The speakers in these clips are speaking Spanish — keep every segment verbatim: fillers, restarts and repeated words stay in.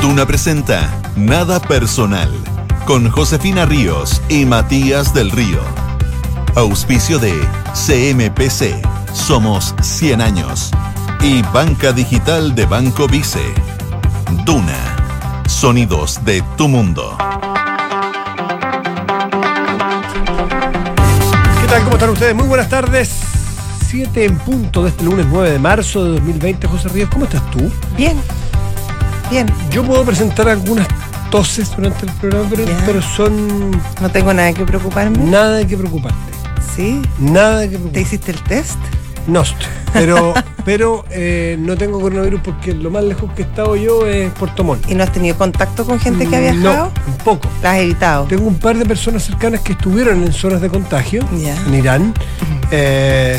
Duna presenta Nada Personal con Josefina Ríos y Matías del Río. Auspicio de C M P C, Somos cien años. Y Banca Digital de Banco Vice. Duna, sonidos de tu mundo. ¿Qué tal? ¿Cómo están ustedes? Muy buenas tardes. siete en punto de este lunes nueve de marzo de dos mil veinte. José Ríos, ¿cómo estás tú? Bien, bien. Yo puedo presentar algunas toses durante el programa, pero, pero son... No tengo nada que preocuparme. Nada de que preocuparte. ¿Sí? Nada de que preocuparte. ¿Te hiciste el test? No, pero, pero eh, no tengo coronavirus porque lo más lejos que he estado yo es Puerto Montt. ¿Y no has tenido contacto con gente que ha viajado? No, un poco. ¿La has evitado? Tengo un par de personas cercanas que estuvieron en zonas de contagio, Ya. en Irán. eh,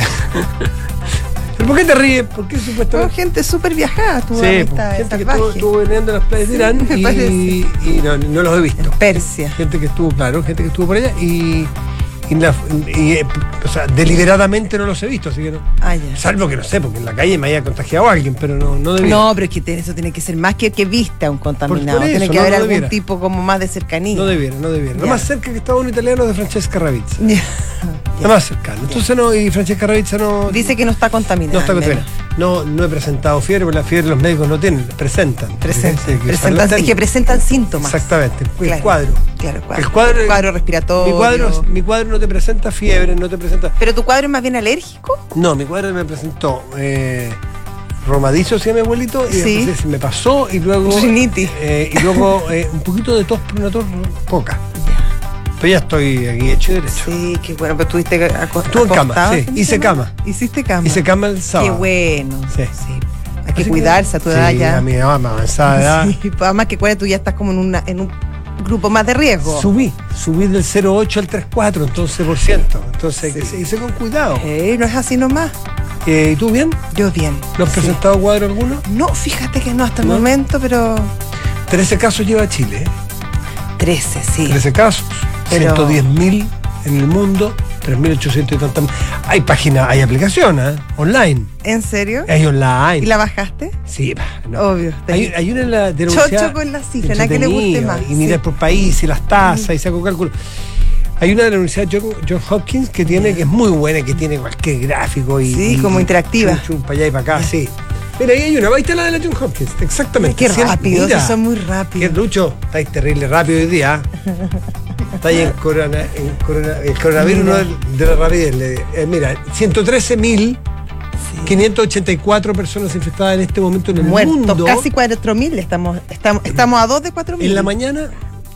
¿Pero por qué te ríes? ¿Por qué No, supuestamente? gente súper viajada, tu Sí, amistad gente que salvaje. estuvo, estuvo viniendo a las playas de Irán me y, parece. y no, no los he visto. Persia. Gente que estuvo, claro, gente que estuvo por allá y, y, la- y, eh, o sea, deliberadamente no los he visto, así que no. Ah, ya. Salvo que no sé, porque en la calle me haya contagiado a alguien, pero no, no debía. No, pero es que te- eso tiene que ser más que que viste a un contaminado. Por- por tiene eso, que no, haber no algún debiera. tipo como más de cercanía. No debiera, no debiera. Lo Ya. más cerca que estaba un italiano de Francesca Ravizza. Ya. Lo más cercano. Entonces no, y Francesca Ravizza no. Dice que no está contaminado. No está contaminada. No, no he presentado fiebre, porque la fiebre los médicos no tienen, presentan. Presentan, Hay que usar presentan, la es que técnica. presentan síntomas. Exactamente, el Claro, cuadro. Claro, el cuadro. El cuadro, El cuadro respiratorio. Mi cuadro, mi cuadro no te presenta fiebre, no te presenta. ¿Pero tu cuadro es más bien alérgico? No, mi cuadro me presentó eh, romadizo, decía mi abuelito, y Sí. después se me pasó y luego. Rinitis. eh, y luego eh, un poquito de tos, pero una tos poca. Pero ya estoy aquí hecho y derecho. Sí, qué bueno, pero estuviste aco- Estuve en cama, acostado sí, el fin de hice semana? cama. ¿Hiciste cama? Hice cama el sábado. Qué bueno. Sí. Sí. Hay que Así cuidarse a tu edad sí, ya. a mi edad, más avanzada edad. Sí, pues además que cuál tú ya estás como en, una, en un grupo más de riesgo. Subí, subí del cero coma ocho al tres coma cuatro, entonces por ciento. Entonces, que se hice con cuidado. Eh, no es así nomás. Eh, ¿Y tú bien? Yo bien. ¿No has Sí. presentado cuadro alguno? No, fíjate que no hasta el ¿No? momento, pero trece casos lleva Chile. ¿eh? trece, sí. trece casos, Pero- ciento diez mil en el mundo, tres mil ochocientos y tantas. Hay páginas, hay aplicaciones, ¿eh? Online. ¿En serio? Hay online. ¿Y la bajaste? Sí, pa, no. Obvio. Hay, hay una en la de la universidad Chocho con la cifra, nada que le guste entretenida, más. Y mirar Sí. por país y las tasas y saco cálculo. Hay una de la Universidad John, John Hopkins que tiene, que es muy buena, que tiene cualquier gráfico y. Sí, y- como interactiva. Chum, chum, para allá y para acá, sí. Mira, ahí hay una, ahí está la de la John Hopkins, exactamente. Qué Cien- rápido, mira. sí, son muy Qué rápidos. Lucho, estáis terrible rápido hoy día. ¿eh? Estáis en, corona, en corona- el coronavirus Mira. no es de la rapidez. le- eh, mira, ciento trece mil quinientas ochenta y cuatro personas infectadas en este momento en el Muertos, mundo. casi cuatro mil. Estamos, estamos, estamos a dos de cuatro mil. En la mañana,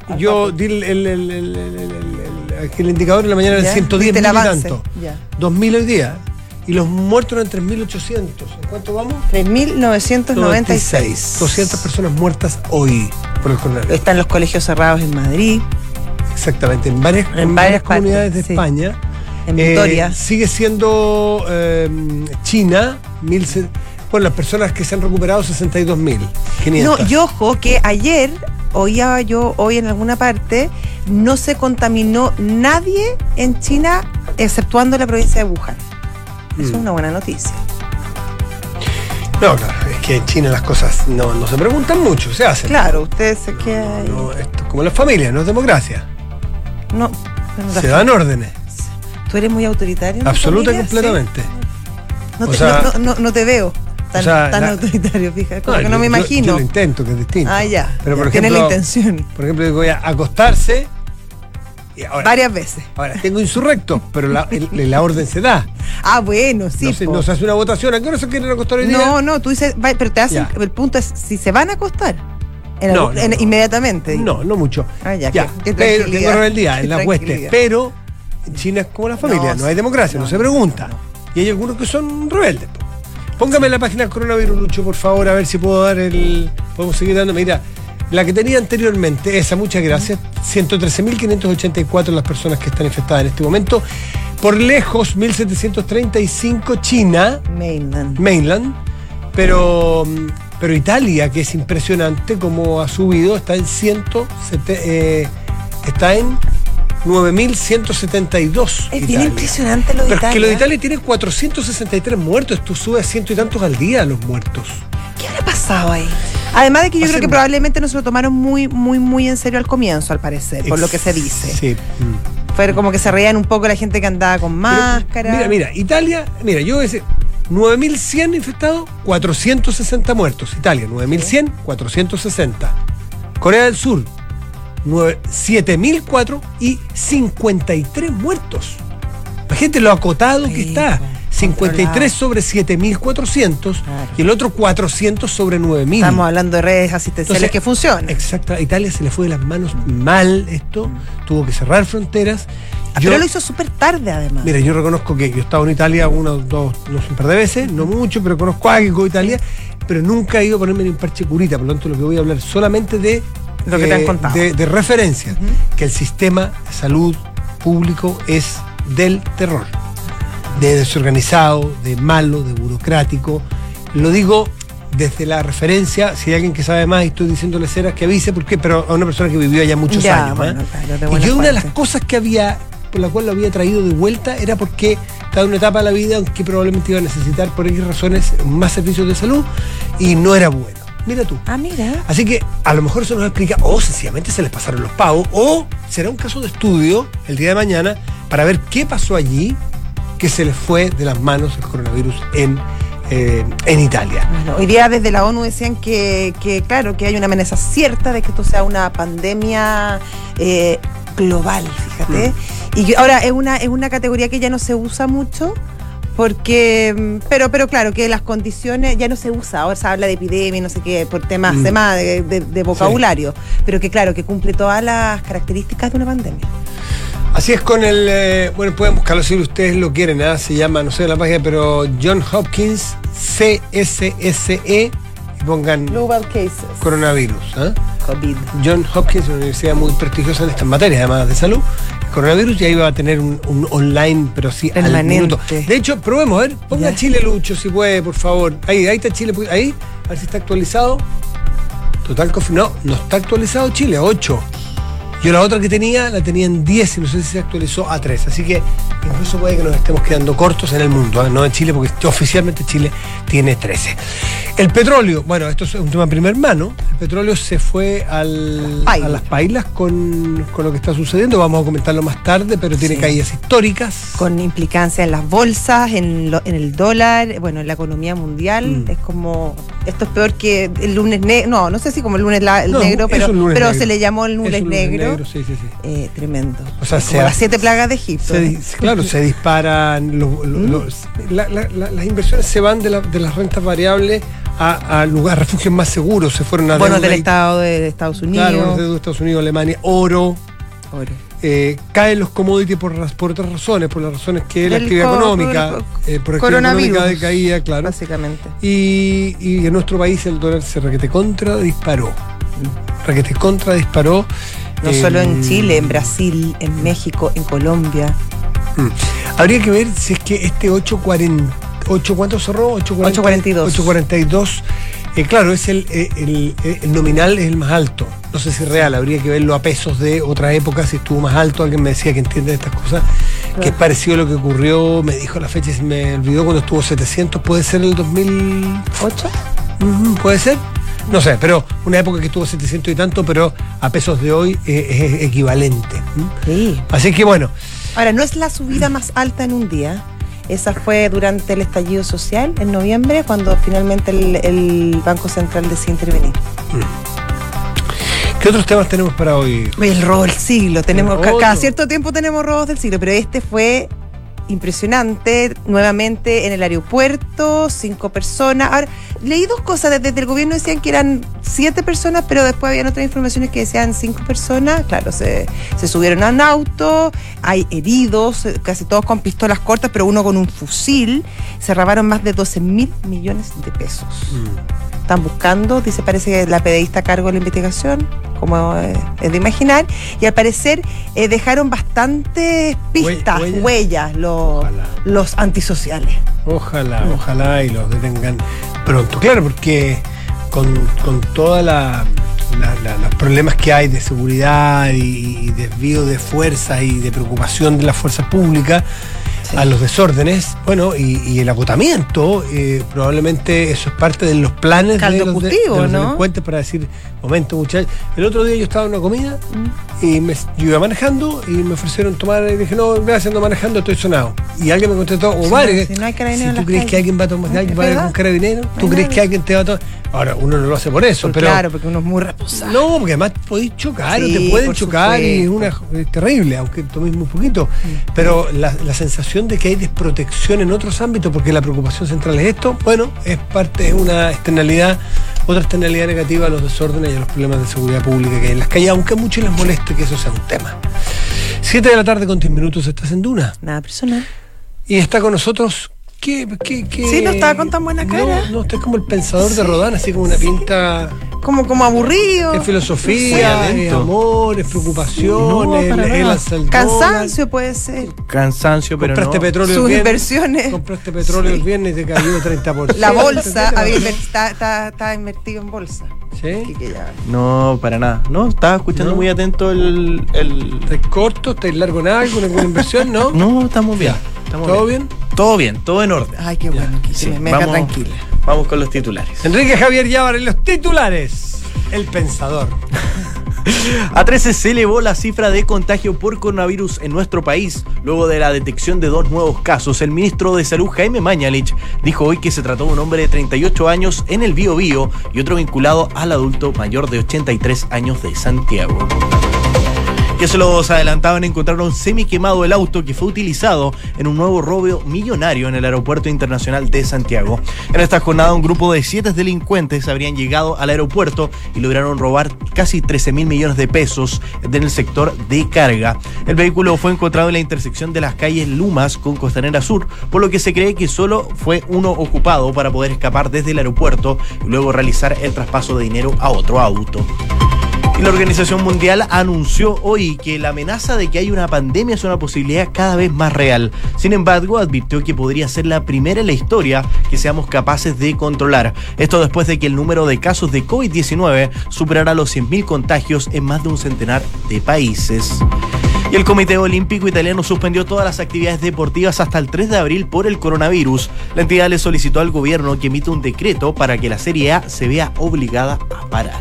yo di el, el, el, el, el- el- el- el indicador en la mañana era Ya, ciento diez viste mil el y avance, tanto. ya. dos mil hoy día. Y los muertos eran tres mil ochocientos. ¿En cuánto vamos? tres mil novecientos noventa y seis. doscientas personas muertas hoy por el coronavirus. Están los colegios cerrados en Madrid, Exactamente, en varias, En en varias varias comunidades partes, de sí. España. en Eh, Vitoria. sigue siendo eh, China, mil, ce- bueno, las personas que se han recuperado, sesenta y dos mil quinientos. No, y ojo que ayer, oía yo hoy en alguna parte, no se contaminó nadie en China, exceptuando la provincia de Wuhan. Eso Mm. es una buena noticia. No, claro, es que en China las cosas no, no se preguntan mucho, se hacen. Claro, ustedes se quedan. No, esto es como la familia, no es democracia. No, no, Se dan órdenes, ¿Tú eres muy autoritario? en tu absoluta y familia? completamente. Sí. No, O te, sea- no, no, no te veo tan, o sea, tan la- autoritario, fíjate. Como que no yo- me yo- imagino. Yo, lo intento, que es distinto. Ah, ya. Pero ya, por tienes ejemplo, la intención. por ejemplo, digo, voy a acostarse. Y ahora, Varias veces. ahora, tengo insurrecto, pero la, el- la orden se da. Ah, bueno, sí. no, se, po. no se hace una votación. ¿A qué hora se quieren acostar hoy día? No, no, tú dices, va- pero te hacen, Ya. el punto es si se van a acostar. En No, algún- no, en- no. inmediatamente. digo. No, no mucho. Ah, ya, ya. qué- qué pero tranquilidad. tengo rebeldía en Qué las huestes. tranquilidad. Pero en China es como la familia, no, No, hay sí, democracia, no, no, se no, pregunta. no. Y hay algunos que son rebeldes. po. Póngame en la página Coronavirus, Lucho, por favor, a ver si puedo dar el. Podemos seguir dando. Mira, la que tenía anteriormente, esa, muchas gracias. ciento trece mil quinientas ochenta y cuatro las personas que están infectadas en este momento. Por lejos, mil setecientos treinta y cinco China, Mainland. mainland, pero, pero Italia, que es impresionante como ha subido, está en cien, eh, está en nueve mil ciento setenta y dos. Es bien impresionante lo de Pero es que lo de Italia. Italia tiene cuatrocientos sesenta y tres muertos, tú subes a ciento y tantos al día los muertos. ¿Qué habrá pasado ahí? Además de que yo Hacer creo que un- probablemente no se lo tomaron muy, muy, muy en serio al comienzo, al parecer, por lo que se dice. Sí. Mm. Fue como que se reían un poco la gente que andaba con Pero, máscara. Mira, mira, Italia, mira, yo voy a decir, nueve mil cien infectados, cuatrocientos sesenta muertos. Italia, nueve mil cien, cuatrocientos sesenta. Corea del Sur, siete mil cuatro y cincuenta y tres muertos. Imagínate lo acotado Sí, que está. pues, cincuenta y tres controlado. sobre siete mil cuatrocientos Claro. y el otro cuatrocientos sobre nueve mil. Estamos hablando de redes asistenciales Entonces, que funcionan. Exacto, a Italia se le fue de las manos mal esto, tuvo que cerrar fronteras. Ah, Yo- pero lo hizo súper tarde, además. Mira, yo reconozco que yo he estado en Italia una, dos, no sé, un par de veces, no mucho, pero conozco algo de Italia, pero nunca he ido a ponerme ni un parche curita, por lo tanto lo que voy a hablar solamente de Lo que te han contado. de, de referencia, que el sistema de salud público es del terror, de desorganizado, de malo, de burocrático. Lo digo desde la referencia, si hay alguien que sabe más y estoy diciéndole ceras que avise, porque pero a una persona que vivió allá muchos Ya, años. bueno, ¿eh? claro, de Y buena yo una de las fuente. cosas que había, por la cual lo había traído de vuelta, era porque estaba en una etapa de la vida en que probablemente iba a necesitar por X razones más servicios de salud y no era bueno. Mira tú. Ah, mira. Así que a lo mejor eso nos explica, o sencillamente se les pasaron los pagos, o será un caso de estudio el día de mañana para ver qué pasó allí que se les fue de las manos el coronavirus en, eh, en Italia. Bueno, hoy día desde la ONU decían que, que, claro, que hay una amenaza cierta de que esto sea una pandemia eh, global, fíjate. Y yo- ahora es una, es una categoría que ya no se usa mucho. Porque, mm, pero, pero claro, que las condiciones ya no se usa, ahora se habla de epidemia y no sé qué, por temas, Mm. temas de, de- de vocabulario, pero que claro, que cumple todas las características de una pandemia. Así es con el, eh, bueno, pueden buscarlo si ustedes lo quieren, ¿eh? Se llama, no sé la página, pero John Hopkins C S S E y pongan Global cases. coronavirus. ¿eh? COVID. John Hopkins, una universidad muy prestigiosa en estas materias, además de salud. El coronavirus ya iba a tener un, un online, pero sí al Permanente. minuto. De hecho, probemos, a ver, ponga Ya. Chile, Lucho, si puede, por favor. Ahí, ahí está Chile, ahí, a ver si está actualizado. Total confi- no, no está actualizado Chile, ocho. Yo la otra que tenía, la tenía en diez y no sé si se actualizó a tres. Así que incluso puede que nos estemos quedando cortos en el mundo, ¿eh? No en Chile, porque oficialmente Chile tiene trece. El petróleo, bueno, esto es un tema de primer mano. El petróleo se fue al, Pailas. a las pailas con, con lo que está sucediendo. Vamos a comentarlo más tarde, pero tiene Sí. caídas históricas. Con implicancia en las bolsas, en, lo- en el dólar, bueno, en la economía mundial. Mm. Es como, esto es peor que el lunes negro, no, no sé si como el lunes la- el No, negro, es pero, un lunes pero negro. se le llamó el Es lunes un negro. sí, sí, sí. Eh, tremendo. O sea, como se las hace- siete plagas de Egipto. Se di- claro, se disparan, los- los- Mm. los- la- la- la- las inversiones se van de, la- de las rentas variables a, a lugares, refugios más seguros, se fueron a Bonos deuda del y- Estado de Estados Unidos. Claro, bonos de deuda de Estados Unidos, Alemania, oro, Oro. eh, caen los commodities por, ras- por otras razones, por las razones que la Del actividad co- económica, por- eh, por actividad coronavirus. económica de caída, claro. Básicamente. Y, y en nuestro país el dólar se requete contra disparó. Requete contra disparó. No eh, solo en Chile, en Brasil, en México, en Colombia. Mm. Habría que ver si es que este ocho cuarenta, ocho, ¿cuánto cerró? ocho cuarenta y dos. ocho cuarenta y dos. Eh, claro, es el, eh, el, eh, el nominal es el más alto. No sé si es real, habría que verlo a pesos de otra época, si estuvo más alto. Alguien me decía que entiende de estas cosas, que es parecido a lo que ocurrió, me dijo la fecha y se me olvidó cuando estuvo setecientos, puede ser el dos mil ¿Ocho? Ujú, ¿puede ser? No sé, pero una época que estuvo setecientos y tanto, pero a pesos de hoy eh, es equivalente. ¿m? Sí. Así que bueno, Ahora, no es la subida más alta en un día. Esa fue durante el estallido social, en noviembre, cuando finalmente el, el Banco Central decidió intervenir. ¿qué otros temas tenemos para hoy? El robo del siglo. Tenemos, El ca- robo. cada cierto tiempo tenemos robos del siglo, pero este fue impresionante. Nuevamente en el aeropuerto, cinco personas. Ahora, leí dos cosas. Desde, desde el gobierno decían que eran siete personas, pero después habían otras informaciones que decían cinco personas. Claro, se, se subieron a un auto, hay heridos, eh, casi todos con pistolas cortas, pero uno con un fusil. Se robaron más de doce mil millones de pesos. Están buscando, dice, parece que la P D I está a cargo de la investigación, como eh, es de imaginar, y al parecer eh, dejaron bastantes pistas, Hue- huellas. huellas, los, Ojalá. los antisociales. Ojalá, ojalá y los detengan pronto. Claro, porque con, con todos la, la- la- los problemas que hay de seguridad y, y desvío de fuerzas y de preocupación de las fuerzas públicas, a los desórdenes, bueno, y, y el agotamiento, eh, probablemente eso es parte de los planes Caldo de los, de, cultivo, de los ¿no? delincuentes para decir, momento muchachos. El otro día yo estaba en una comida mm. y me, yo iba manejando y me ofrecieron tomar, y dije, no, gracias, ando manejando, estoy sonado. Y alguien me contestó, oh, Sí, madre, si no hay carabineros si en tú las crees calles. que alguien va a tomar, alguien va a ir con carabinero, No tú hay crees nadie. que alguien te va a tomar. Ahora, uno no lo hace por eso, Pues pero. claro, porque uno es muy responsable. No, porque además podéis chocar, Sí, o te pueden por chocar y es, supuesto. una, es terrible, aunque toméis muy poquito. Pero la, la sensación de que hay desprotección en otros ámbitos, porque la preocupación central es esto, bueno, es parte, es una externalidad, otra externalidad negativa a los desórdenes y a los problemas de seguridad pública que hay en las calles, aunque a muchos les moleste que eso sea un tema. Siete de la tarde con diez minutos, estás en Duna. Nada personal. Y está con nosotros. ¿Qué, qué, qué? Sí, no estaba con tan buena cara. No, no, está como el pensador de Rodán, así como una pinta. Como, como aburrido. Es filosofía, Sí, es adentro. amor, es preocupación, No, es para es nada. la saltona. Cansancio puede ser. Cansancio, pero Compraste no. petróleo el Sus viernes. inversiones. Compraste petróleo el viernes y te cayó treinta por ciento. La bolsa ¿Qué había te pasó? inver- está, está, está invertido en bolsa. ¿Sí? Así que ya. No, para nada. No, estaba escuchando ¿No? muy atento el. el... ¿Estáis corto? ¿Estáis largo en algo? ¿Alguna inversión? ¿No? No, estamos bien. Estamos ¿Todo bien? Todo bien, todo en orden. Ay, qué bueno. Que Sí, se me, me deja vamos, tranquila. vamos con los titulares. Enrique Javier Llávar en los titulares. El pensador. A trece se elevó la cifra de contagio por coronavirus en nuestro país. Luego de la detección de dos nuevos casos, el ministro de Salud, Jaime Mañalich, dijo hoy que se trató de un hombre de treinta y ocho años en el Biobío y otro vinculado al adulto mayor de ochenta y tres años de Santiago. Que se los adelantaban, encontraron semi quemado el auto que fue utilizado en un nuevo robo millonario en el Aeropuerto Internacional de Santiago. En esta jornada, un grupo de siete delincuentes habrían llegado al aeropuerto y lograron robar casi trece mil millones de pesos en el sector de carga. El vehículo fue encontrado en la intersección de las calles Lumas con Costanera Sur, por lo que se cree que solo fue uno ocupado para poder escapar desde el aeropuerto y luego realizar el traspaso de dinero a otro auto. Y la Organización Mundial anunció hoy que la amenaza de que hay una pandemia es una posibilidad cada vez más real. Sin embargo, advirtió que podría ser la primera en la historia que seamos capaces de controlar. Esto después de que el número de casos de COVID diecinueve superara los cien mil contagios en más de un centenar de países. Y el Comité Olímpico Italiano suspendió todas las actividades deportivas hasta el tres de abril por el coronavirus. La entidad le solicitó al gobierno que emita un decreto para que la Serie A se vea obligada a parar.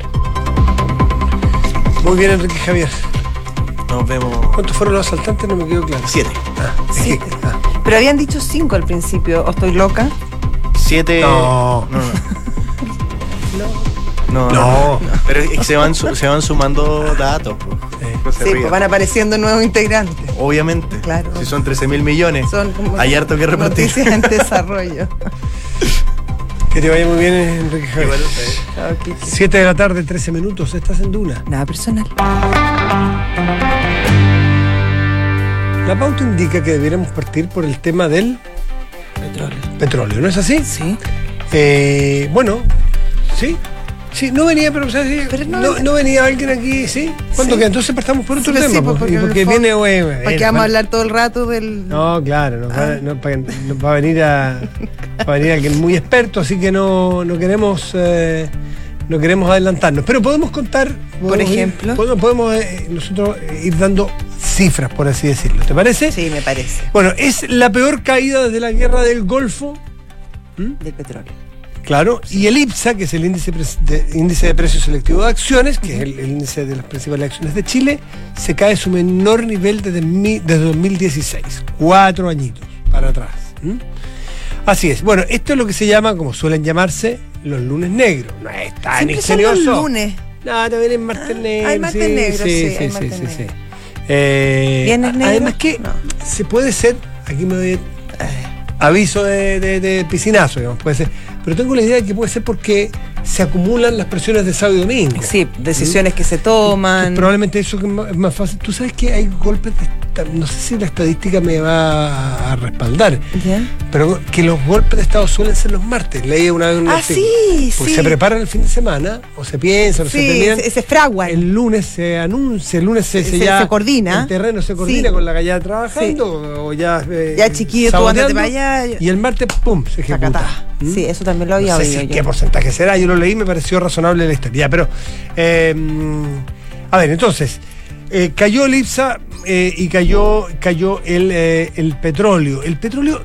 Muy bien, Enrique Javier. Nos vemos. ¿Cuántos fueron los asaltantes? No me quedó claro. Siete. Ah, es Sí. que- ah. Pero habían dicho cinco al principio. ¿O estoy loca? Siete. No. No, no. No, No. Pero es que se van, su- se van sumando datos. pues. Eh, No se Sí, rían. pues van apareciendo nuevos integrantes. Obviamente. Claro. Si son trece mil millones. Son como Hay harto que repartir. noticias en desarrollo. Que te vaya muy bien, Enrique Javier. Igual ustedes. Chao, Kiki. siete de la tarde, trece minutos. Estás en Duna. Nada personal. La pauta indica que debiéramos partir por el tema del Petróleo. petróleo, ¿no es así? Sí. Eh, bueno, sí. Sí, no venía, pero, o sea, sí, Pero no- no, no venía alguien aquí, ¿sí? ¿Cuándo Sí. queda? Entonces partamos por otro Sí, tema. sí, pues, porque y en el porque fondo- viene, güey, ¿Para eh, qué vamos a bueno, hablar todo el rato del...? No, claro, no, Ah. va, no, para, no, va a venir a, va a venir alguien muy experto, así que no, no queremos eh, no queremos adelantarnos. Pero podemos contar, podemos ir- ejemplo. podemos, podemos, eh, nosotros eh, ir dando cifras, por así decirlo. ¿Te parece? Sí, me parece. Bueno, es la peor caída desde la guerra del Golfo. Del petróleo. Claro, y el IPSA, que es el índice, pre- de, índice de precio selectivo de acciones, que es el, el índice de las principales acciones de Chile, se cae a su menor nivel desde, mi- desde dos mil dieciséis, cuatro añitos para atrás. ¿Mm? Así es. Bueno, esto es lo que se llama, como suelen llamarse, los lunes negros. No es tan Siempre son los ingenioso. lunes. No, también es martes negro. hay martes sí, negro, sí, sí, hay sí, martes sí, sí. negro. Eh, ¿Viernes negro? Además que No. se puede ser, aquí me doy aviso de, de, de piscinazo, digamos, puede ser. Pero tengo la idea de que puede ser porque se acumulan las presiones de sábado y domingo. Sí, decisiones que se toman. Probablemente eso que es más- es más fácil. Tú sabes que hay golpes de esta- no sé si la estadística me va a respaldar, ¿Ya? pero que los golpes de estado suelen ser los martes. Leí una vez un Ah, artículo. sí, Porque sí. se preparan el fin de semana, o se piensan, o se Sí, terminan. se, se fraguan. El lunes se anuncia, el lunes se, Se- ya se coordina. el terreno se coordina Sí. con la gallada trabajando, o ya eh, Ya, chiquillo, tú saboteando, ándate para allá. y el martes pum se ejecuta. Tacatá. ¿Mm? Sí, eso también lo había No sé oído si yo. qué porcentaje será, yo lo leí, me pareció razonable la historia. Ya, pero eh, a ver, entonces Eh, cayó el IPSA eh, y cayó, cayó el, eh, el petróleo. El petróleo...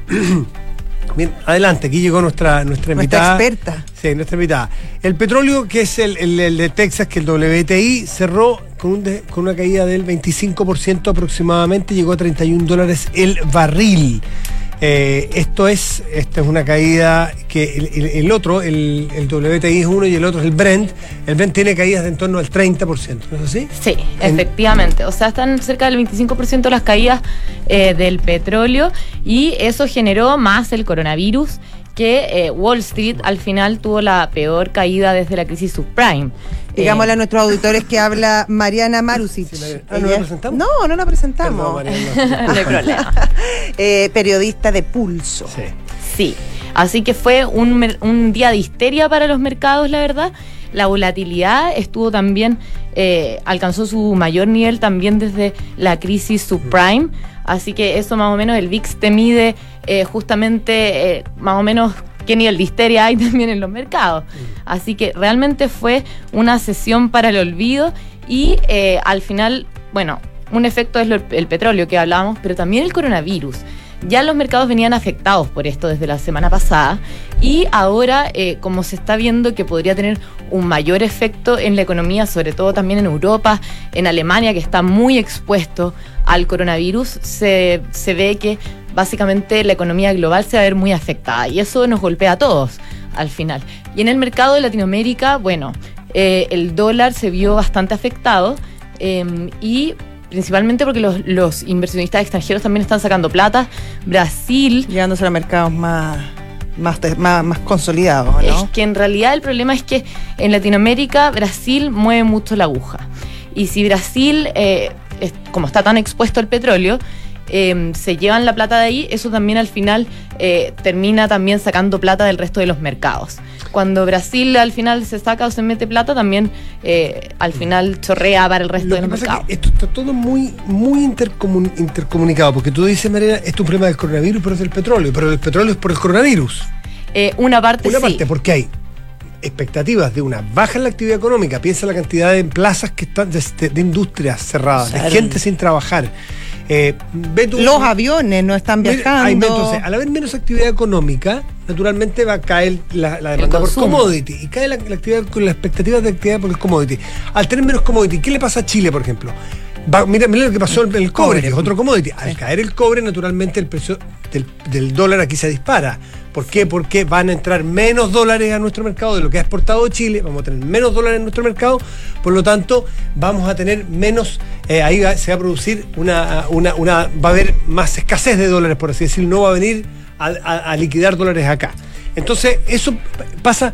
Bien, adelante, aquí llegó nuestra, nuestra invitada. Nuestra experta. Sí, nuestra invitada. El petróleo, que es el, el, el de Texas, que el W T I, cerró con, un de, con una caída del veinticinco por ciento aproximadamente, llegó a treinta y un dólares el barril. Eh, esto es esta es una caída que el, el, el otro, el, el W T I es uno y el otro es el Brent. El Brent tiene caídas de en torno al treinta por ciento, ¿no es así? Sí, en... efectivamente. O sea, están cerca del veinticinco por ciento las caídas eh, del petróleo y eso generó más el coronavirus, que eh, Wall Street al final tuvo la peor caída desde la crisis subprime. Digámosle eh, a nuestros auditores que habla Mariana Marusic. Sí, la... ah, ¿no la presentamos? No, no la presentamos. Perdón, Mariana, no hay problema. eh, periodista de Pulso. Sí. Sí, así que fue un, un día de histeria para los mercados, la verdad. La volatilidad estuvo también, eh, alcanzó su mayor nivel también desde la crisis subprime. Así que eso más o menos, el V I X te mide eh, justamente eh, más o menos qué nivel de histeria hay también en los mercados. Así que realmente fue una sesión para el olvido y eh, al final, bueno, un efecto es lo, el petróleo que hablábamos, pero también el coronavirus. Ya los mercados venían afectados por esto desde la semana pasada y ahora, eh, como se está viendo que podría tener un mayor efecto en la economía, sobre todo también en Europa, en Alemania, que está muy expuesto al coronavirus, se, se ve que básicamente la economía global se va a ver muy afectada y eso nos golpea a todos al final. Y en el mercado de Latinoamérica, bueno, eh, el dólar se vio bastante afectado eh, y... principalmente porque los, los inversionistas extranjeros también están sacando plata. Brasil... llegándose a los mercados más, más, más, más consolidados, ¿no? Es que en realidad el problema es que en Latinoamérica Brasil mueve mucho la aguja. Y si Brasil, eh, es, como está tan expuesto al petróleo, eh, se llevan la plata de ahí, eso también al final eh, termina también sacando plata del resto de los mercados. Cuando Brasil al final se saca o se mete plata, también eh, al final chorrea para el resto Lo de que los pasa mercados. es que esto está todo muy, muy intercomun- intercomunicado, porque tú dices, Mariana, esto es un problema del coronavirus, pero es del petróleo, pero el petróleo es por el coronavirus. Eh, una parte Una sí. parte, porque hay expectativas de una baja en la actividad económica. Piensa la cantidad de plazas que están de, de, de industrias cerradas, Claro. de gente sin trabajar. Eh, ve tú- Los aviones no están Mira, viajando. hay, entonces, al haber menos actividad económica, naturalmente va a caer la, la demanda por consumo. commodity y cae la, la actividad con las expectativas de actividad por el commodity. Al tener menos commodity, ¿qué le pasa a Chile, por ejemplo? Va, mira, mira lo que pasó en el cobre, que es otro commodity. Al caer el cobre, naturalmente el precio del, del dólar aquí se dispara. ¿Por qué? Porque van a entrar menos dólares a nuestro mercado de lo que ha exportado Chile, vamos a tener menos dólares en nuestro mercado, por lo tanto vamos a tener menos, eh, ahí va, se va a producir una, una, una, va a haber más escasez de dólares, por así decirlo, no va a venir a, a, a liquidar dólares acá. Entonces eso pasa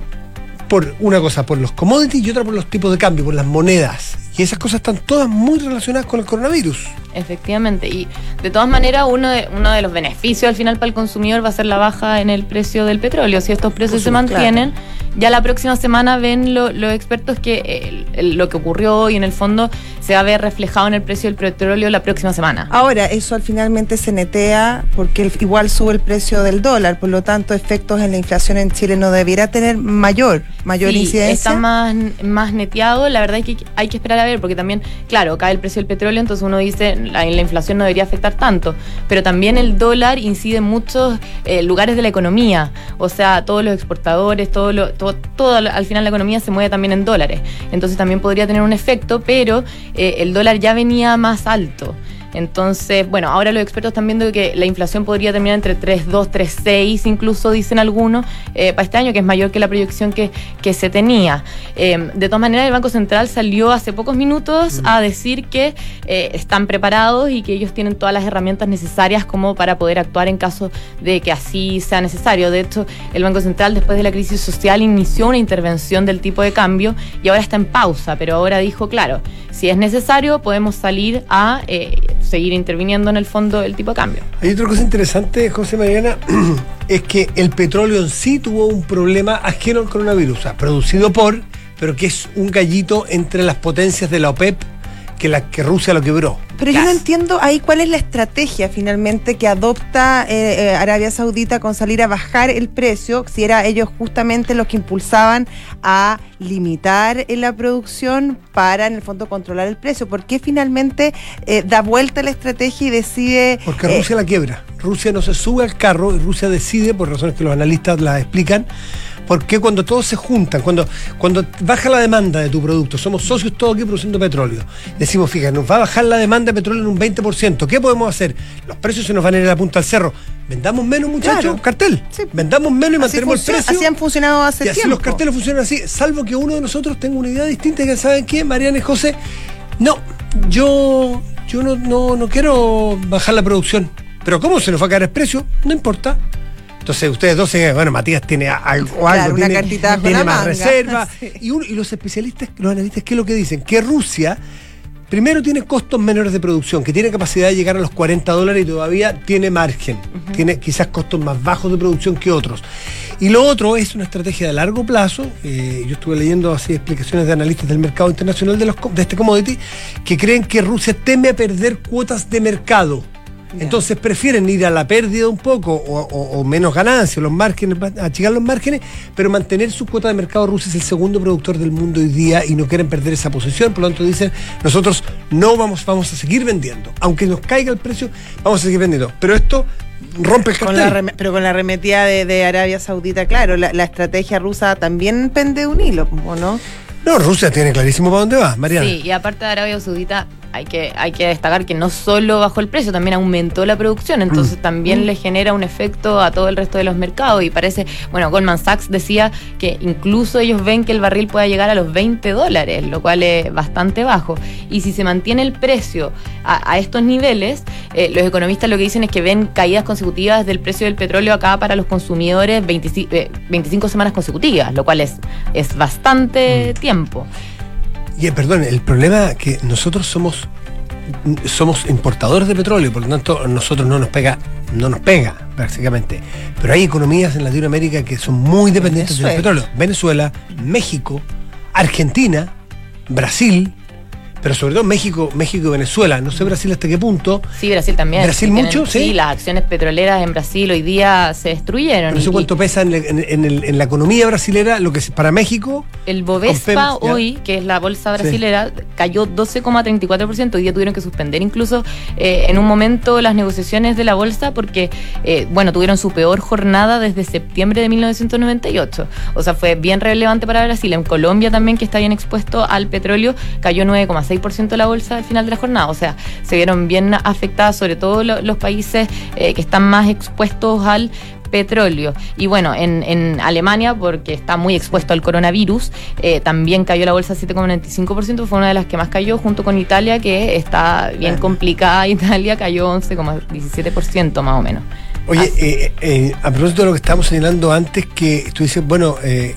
por una cosa, por los commodities y otra por los tipos de cambio, por las monedas. Y esas cosas están todas muy relacionadas con el coronavirus. Efectivamente, y de todas maneras uno de, uno de los beneficios al final para el consumidor va a ser la baja en el precio del petróleo. Si estos precios Por se supuesto, mantienen, ya la próxima semana ven lo, los expertos que el, el, lo que ocurrió hoy en el fondo se va a ver reflejado en el precio del petróleo la próxima semana. Ahora, eso al finalmente se netea porque el- igual sube el precio del dólar, por lo tanto, efectos en la inflación en Chile no debiera tener mayor, mayor Sí, incidencia. está más, más neteado, la verdad es que hay que esperar a ver, porque también, claro, cae el precio del petróleo, entonces uno dice, la, la inflación no debería afectar tanto, pero también el dólar incide en muchos eh, lugares de la economía, o sea, todos los exportadores, todo, lo, todo, todo al final la economía se mueve también en dólares, entonces también podría tener un efecto, pero eh, el dólar ya venía más alto. Entonces, bueno, ahora los expertos están viendo que la inflación podría terminar entre tres coma dos, tres coma seis, incluso dicen algunos, eh, para este año, que es mayor que la proyección que, que se tenía. Eh, de todas maneras, el Banco Central salió hace pocos minutos mm. a decir que eh, están preparados y que ellos tienen todas las herramientas necesarias como para poder actuar en caso de que así sea necesario. De hecho, el Banco Central, después de la crisis social, inició una intervención del tipo de cambio y ahora está en pausa, pero ahora dijo, claro, si es necesario, podemos salir a eh, seguir interviniendo en el fondo el tipo de cambio. Hay otra cosa interesante, José Mariana, es que el petróleo en sí tuvo un problema ajeno al coronavirus, o sea, producido por, pero que es un gallito entre las potencias de la OPEP, que la que Rusia lo quebró. Pero yo no entiendo ahí cuál es la estrategia finalmente que adopta eh, eh, Arabia Saudita con salir a bajar el precio, si era ellos justamente los que impulsaban a limitar en la producción para en el fondo controlar el precio. ¿Por qué finalmente eh, da vuelta la estrategia y decide? Porque eh, Rusia la quiebra. Rusia no se sube al carro y Rusia decide, por razones que los analistas las explican, porque cuando todos se juntan, cuando, cuando baja la demanda de tu producto, somos socios todos aquí produciendo petróleo, decimos, fíjate, nos va a bajar la demanda de petróleo en un veinte por ciento, ¿qué podemos hacer? Los precios se nos van a ir a la punta del cerro. Vendamos menos, muchachos, Claro. cartel. Sí. Vendamos menos y así, mantenemos el funciona- precio. así han funcionado hace Y así tiempo. los carteles funcionan así, salvo que uno de nosotros tenga una idea distinta, que saben qué, Mariana y José, no, yo, yo no, no, no quiero bajar la producción. Pero ¿cómo se nos va a caer el precio? No importa. Entonces ustedes dos se dicen, bueno, Matías tiene algo, Claro, algo una tiene, cartita bajo tiene la más manga. reserva. Sí. Y, uno- y los especialistas, los analistas, ¿qué es lo que dicen? Que Rusia primero tiene costos menores de producción, que tiene capacidad de llegar a los cuarenta dólares y todavía tiene margen. Uh-huh. Tiene quizás costos más bajos de producción que otros. Y lo otro es una estrategia de largo plazo. Eh, yo estuve leyendo así explicaciones de analistas del mercado internacional de, los, de este commodity, que creen que Rusia teme a perder cuotas de mercado. Yeah. Entonces prefieren ir a la pérdida un poco o, o, o menos ganancias, los márgenes, achicar los márgenes, pero mantener su cuota de mercado. Rusia es el segundo productor del mundo hoy día y no quieren perder esa posición, por lo tanto dicen, nosotros no vamos, vamos a seguir vendiendo, aunque nos caiga el precio, vamos a seguir vendiendo, pero esto rompe el Con cartel. la rem- pero con la arremetida de, de Arabia Saudita, claro, la, la estrategia rusa también pende de un hilo, ¿o no? No, Rusia tiene clarísimo para dónde va, Mariana. Sí, y aparte de Arabia Saudita, hay que, hay que destacar que no solo bajó el precio, también aumentó la producción, entonces mm. también mm. le genera un efecto a todo el resto de los mercados. Y parece, bueno, Goldman Sachs decía que incluso ellos ven que el barril pueda llegar a los veinte dólares, lo cual es bastante bajo. Y si se mantiene el precio a, a estos niveles, eh, los economistas lo que dicen es que ven caídas consecutivas del precio del petróleo acá para los consumidores veinticinco, eh, veinticinco semanas consecutivas, lo cual es, es bastante mm. tiempo. Y eh, perdón, el problema es que nosotros somos somos importadores de petróleo, por lo tanto nosotros no nos pega, no nos pega básicamente. Pero hay economías en Latinoamérica que son muy dependientes Venezuela. del petróleo. Venezuela, México, Argentina, Brasil, pero sobre todo México, México y Venezuela. No sé Brasil hasta qué punto. Sí, Brasil también. Brasil sí, mucho, tienen, sí. Sí, las acciones petroleras en Brasil hoy día se destruyeron. No sé y, cuánto pesa en, en, en, el, en la economía brasilera lo que es para México. El Bovespa Pemex, hoy, que es la bolsa brasilera, sí. cayó doce coma treinta y cuatro por ciento. Hoy día tuvieron que suspender incluso eh, en un momento las negociaciones de la bolsa porque, eh, bueno, tuvieron su peor jornada desde septiembre de mil novecientos noventa y ocho. O sea, fue bien relevante para Brasil. En Colombia también, que está bien expuesto al petróleo, cayó nueve coma seis por ciento la bolsa al final de la jornada. O sea, se vieron bien afectadas, sobre todo lo, los países eh, que están más expuestos al petróleo. Y bueno, en, en Alemania, porque está muy expuesto al coronavirus, eh, también cayó la bolsa siete coma noventa y cinco por ciento, fue una de las que más cayó, junto con Italia, que está bien complicada. Italia cayó once coma diecisiete por ciento más o menos. Oye, eh, eh, a propósito de lo que estábamos señalando antes, que tú dices, bueno, eh,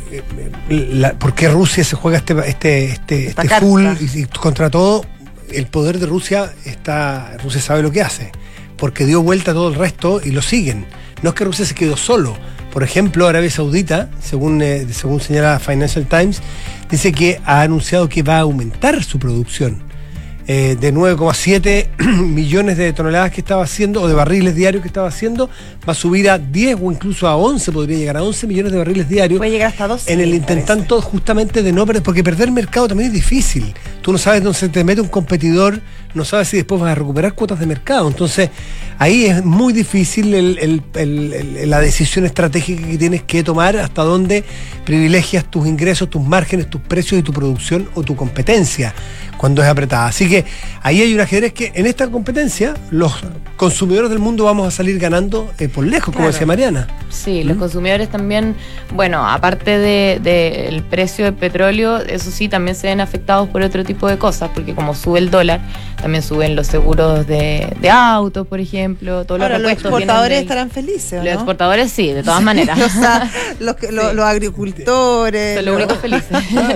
la, ¿por qué Rusia se juega este este este, este full y, y contra todo? El poder de Rusia está, Rusia sabe lo que hace, porque dio vuelta a todo el resto y lo siguen. No es que Rusia se quedó solo. Por ejemplo, Arabia Saudita, según, eh, según señala Financial Times, dice que ha anunciado que va a aumentar su producción eh, de nueve coma siete millones de toneladas que estaba haciendo, o de barriles diarios que estaba haciendo, va a subir a diez o incluso a once, podría llegar a once millones de barriles diarios. Puede llegar hasta doce. En el intentando justamente de no perder, porque perder mercado también es difícil. Tú no sabes dónde se te mete un competidor, no sabes si después vas a recuperar cuotas de mercado. Entonces, ahí es muy difícil el, el, el, el, la decisión estratégica que tienes que tomar, hasta dónde privilegias tus ingresos, tus márgenes, tus precios y tu producción o tu competencia cuando es apretada. Así que ahí hay un ajedrez que en esta competencia los consumidores del mundo vamos a salir ganando eh, por lejos, claro, como decía Mariana. Sí, ¿Mm? Los consumidores también, bueno, aparte del de, de precio del petróleo, eso sí, también se ven afectados por otro tipo de cosas, porque como sube el dólar, también suben los seguros de, de autos, por ejemplo. Todos Ahora, los, los exportadores estarán felices, ¿no? Los exportadores sí, de todas maneras. O sea, los, que, los, sí. los agricultores. Son los únicos felices.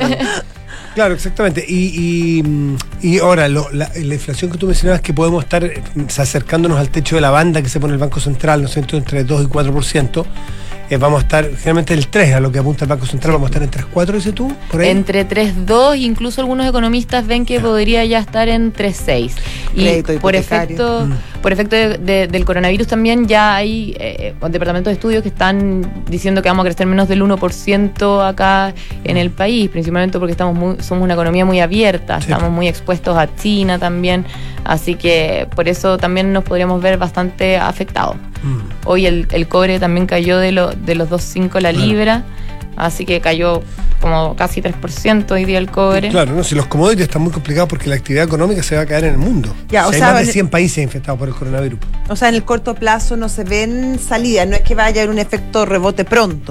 Claro, exactamente. Y, y, y ahora, lo, la, la inflación que tú mencionabas, que podemos estar acercándonos al techo de la banda que se pone el Banco Central, ¿no es cierto?, entre dos y cuatro por ciento. Eh, vamos a estar, generalmente el tres, a lo que apunta el Banco Central, vamos a estar en tres cuatro, dices tú, por ahí. Entre tres dos, incluso algunos economistas ven que podría ya estar en tres seis. Y Crédito por hipotecario. efecto, Mm. por efecto de, de, del coronavirus también ya hay eh, departamentos de estudios que están diciendo que vamos a crecer menos del uno por ciento acá en el país, principalmente porque estamos muy, somos una economía muy abierta, Sí. estamos muy expuestos a China también, así que por eso también nos podríamos ver bastante afectados. Mm. Hoy el, el cobre también cayó de, lo, de los dos punto cinco la Claro. libra, así que cayó como casi tres por ciento hoy día el cobre. Claro, no, si los commodities están muy complicados porque la actividad económica se va a caer en el mundo. Ya, o hay sea, más de en- cien países infectados por el coronavirus. O sea, en el corto plazo no se ven salidas, no es que vaya a haber un efecto rebote pronto.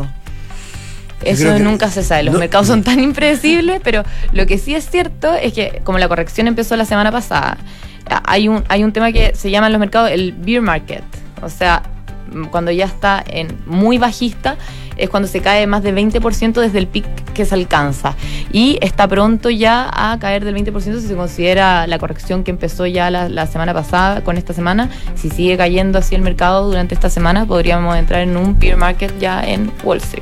Eso creo que- nunca se sabe, los no- mercados son tan impredecibles, pero lo que sí es cierto es que como la corrección empezó la semana pasada, hay un, hay un tema que se llama en los mercados el bear market, o sea, cuando ya está en muy bajista, es cuando se cae más del veinte por ciento desde el pic que se alcanza. Y está pronto ya a caer del veinte por ciento si se considera la corrección que empezó ya la, la semana pasada con esta semana. Si sigue cayendo así el mercado durante esta semana, podríamos entrar en un bear market ya en Wall Street.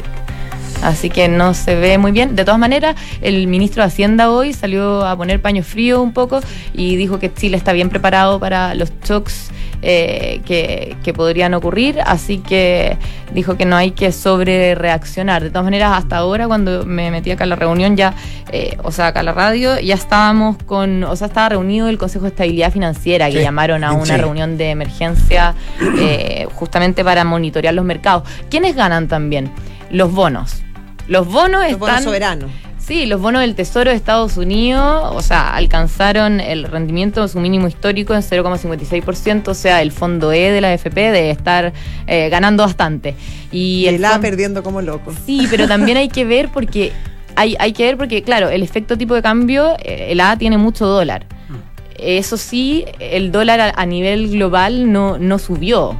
Así que no se ve muy bien. De todas maneras, el ministro de Hacienda hoy salió a poner paño frío un poco y dijo que Chile está bien preparado para los shocks eh, que, que podrían ocurrir. Así que dijo que no hay que sobre reaccionar. De todas maneras, hasta ahora, cuando me metí acá a la reunión, ya, eh, o sea, acá a la radio, ya estábamos con, o sea, estaba reunido el Consejo de Estabilidad Financiera, que Sí, llamaron a una sí. reunión de emergencia eh, justamente para monitorear los mercados. ¿Quiénes ganan también? Los bonos. Los bonos Los están... bonos soberanos. Sí, los bonos del Tesoro de Estados Unidos, o sea, alcanzaron el rendimiento de su mínimo histórico en cero coma cincuenta y seis por ciento, o sea, el fondo E de la A F P debe estar eh, ganando bastante. Y Y el A fon- perdiendo como loco. Sí, pero también hay que ver porque hay, hay que ver porque, claro, el efecto tipo de cambio, eh, el A tiene mucho dólar. Eso sí, el dólar a, a nivel global no, no subió.